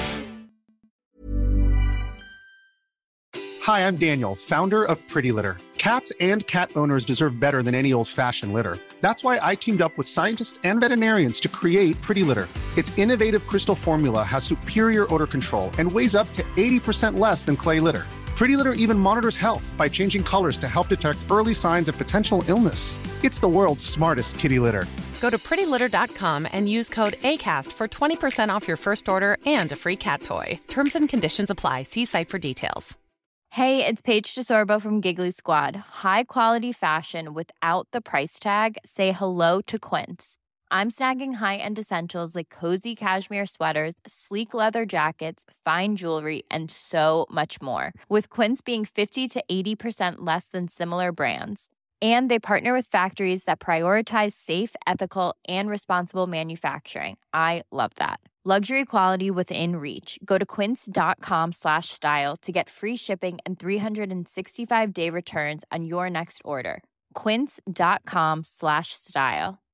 Hi, I'm Daniel, founder of Pretty Litter. Cats and cat owners deserve better than any old-fashioned litter. That's why I teamed up with scientists and veterinarians to create Pretty Litter. Its innovative crystal formula has superior odor control and weighs up to 80% less than clay litter. Pretty Litter even monitors health by changing colors to help detect early signs of potential illness. It's the world's smartest kitty litter. Go to prettylitter.com and use code ACAST for 20% off your first order and a free cat toy. Terms and conditions apply. See site for details. Hey, it's Paige DeSorbo from Giggly Squad. High quality fashion without the price tag. Say hello to Quince. I'm snagging high-end essentials like cozy cashmere sweaters, sleek leather jackets, fine jewelry, and so much more. With Quince being 50 to 80% less than similar brands. And they partner with factories that prioritize safe, ethical, and responsible manufacturing. I love that. Luxury quality within reach. Go to quince.com/style to get free shipping and 365-day returns on your next order. Quince.com/style.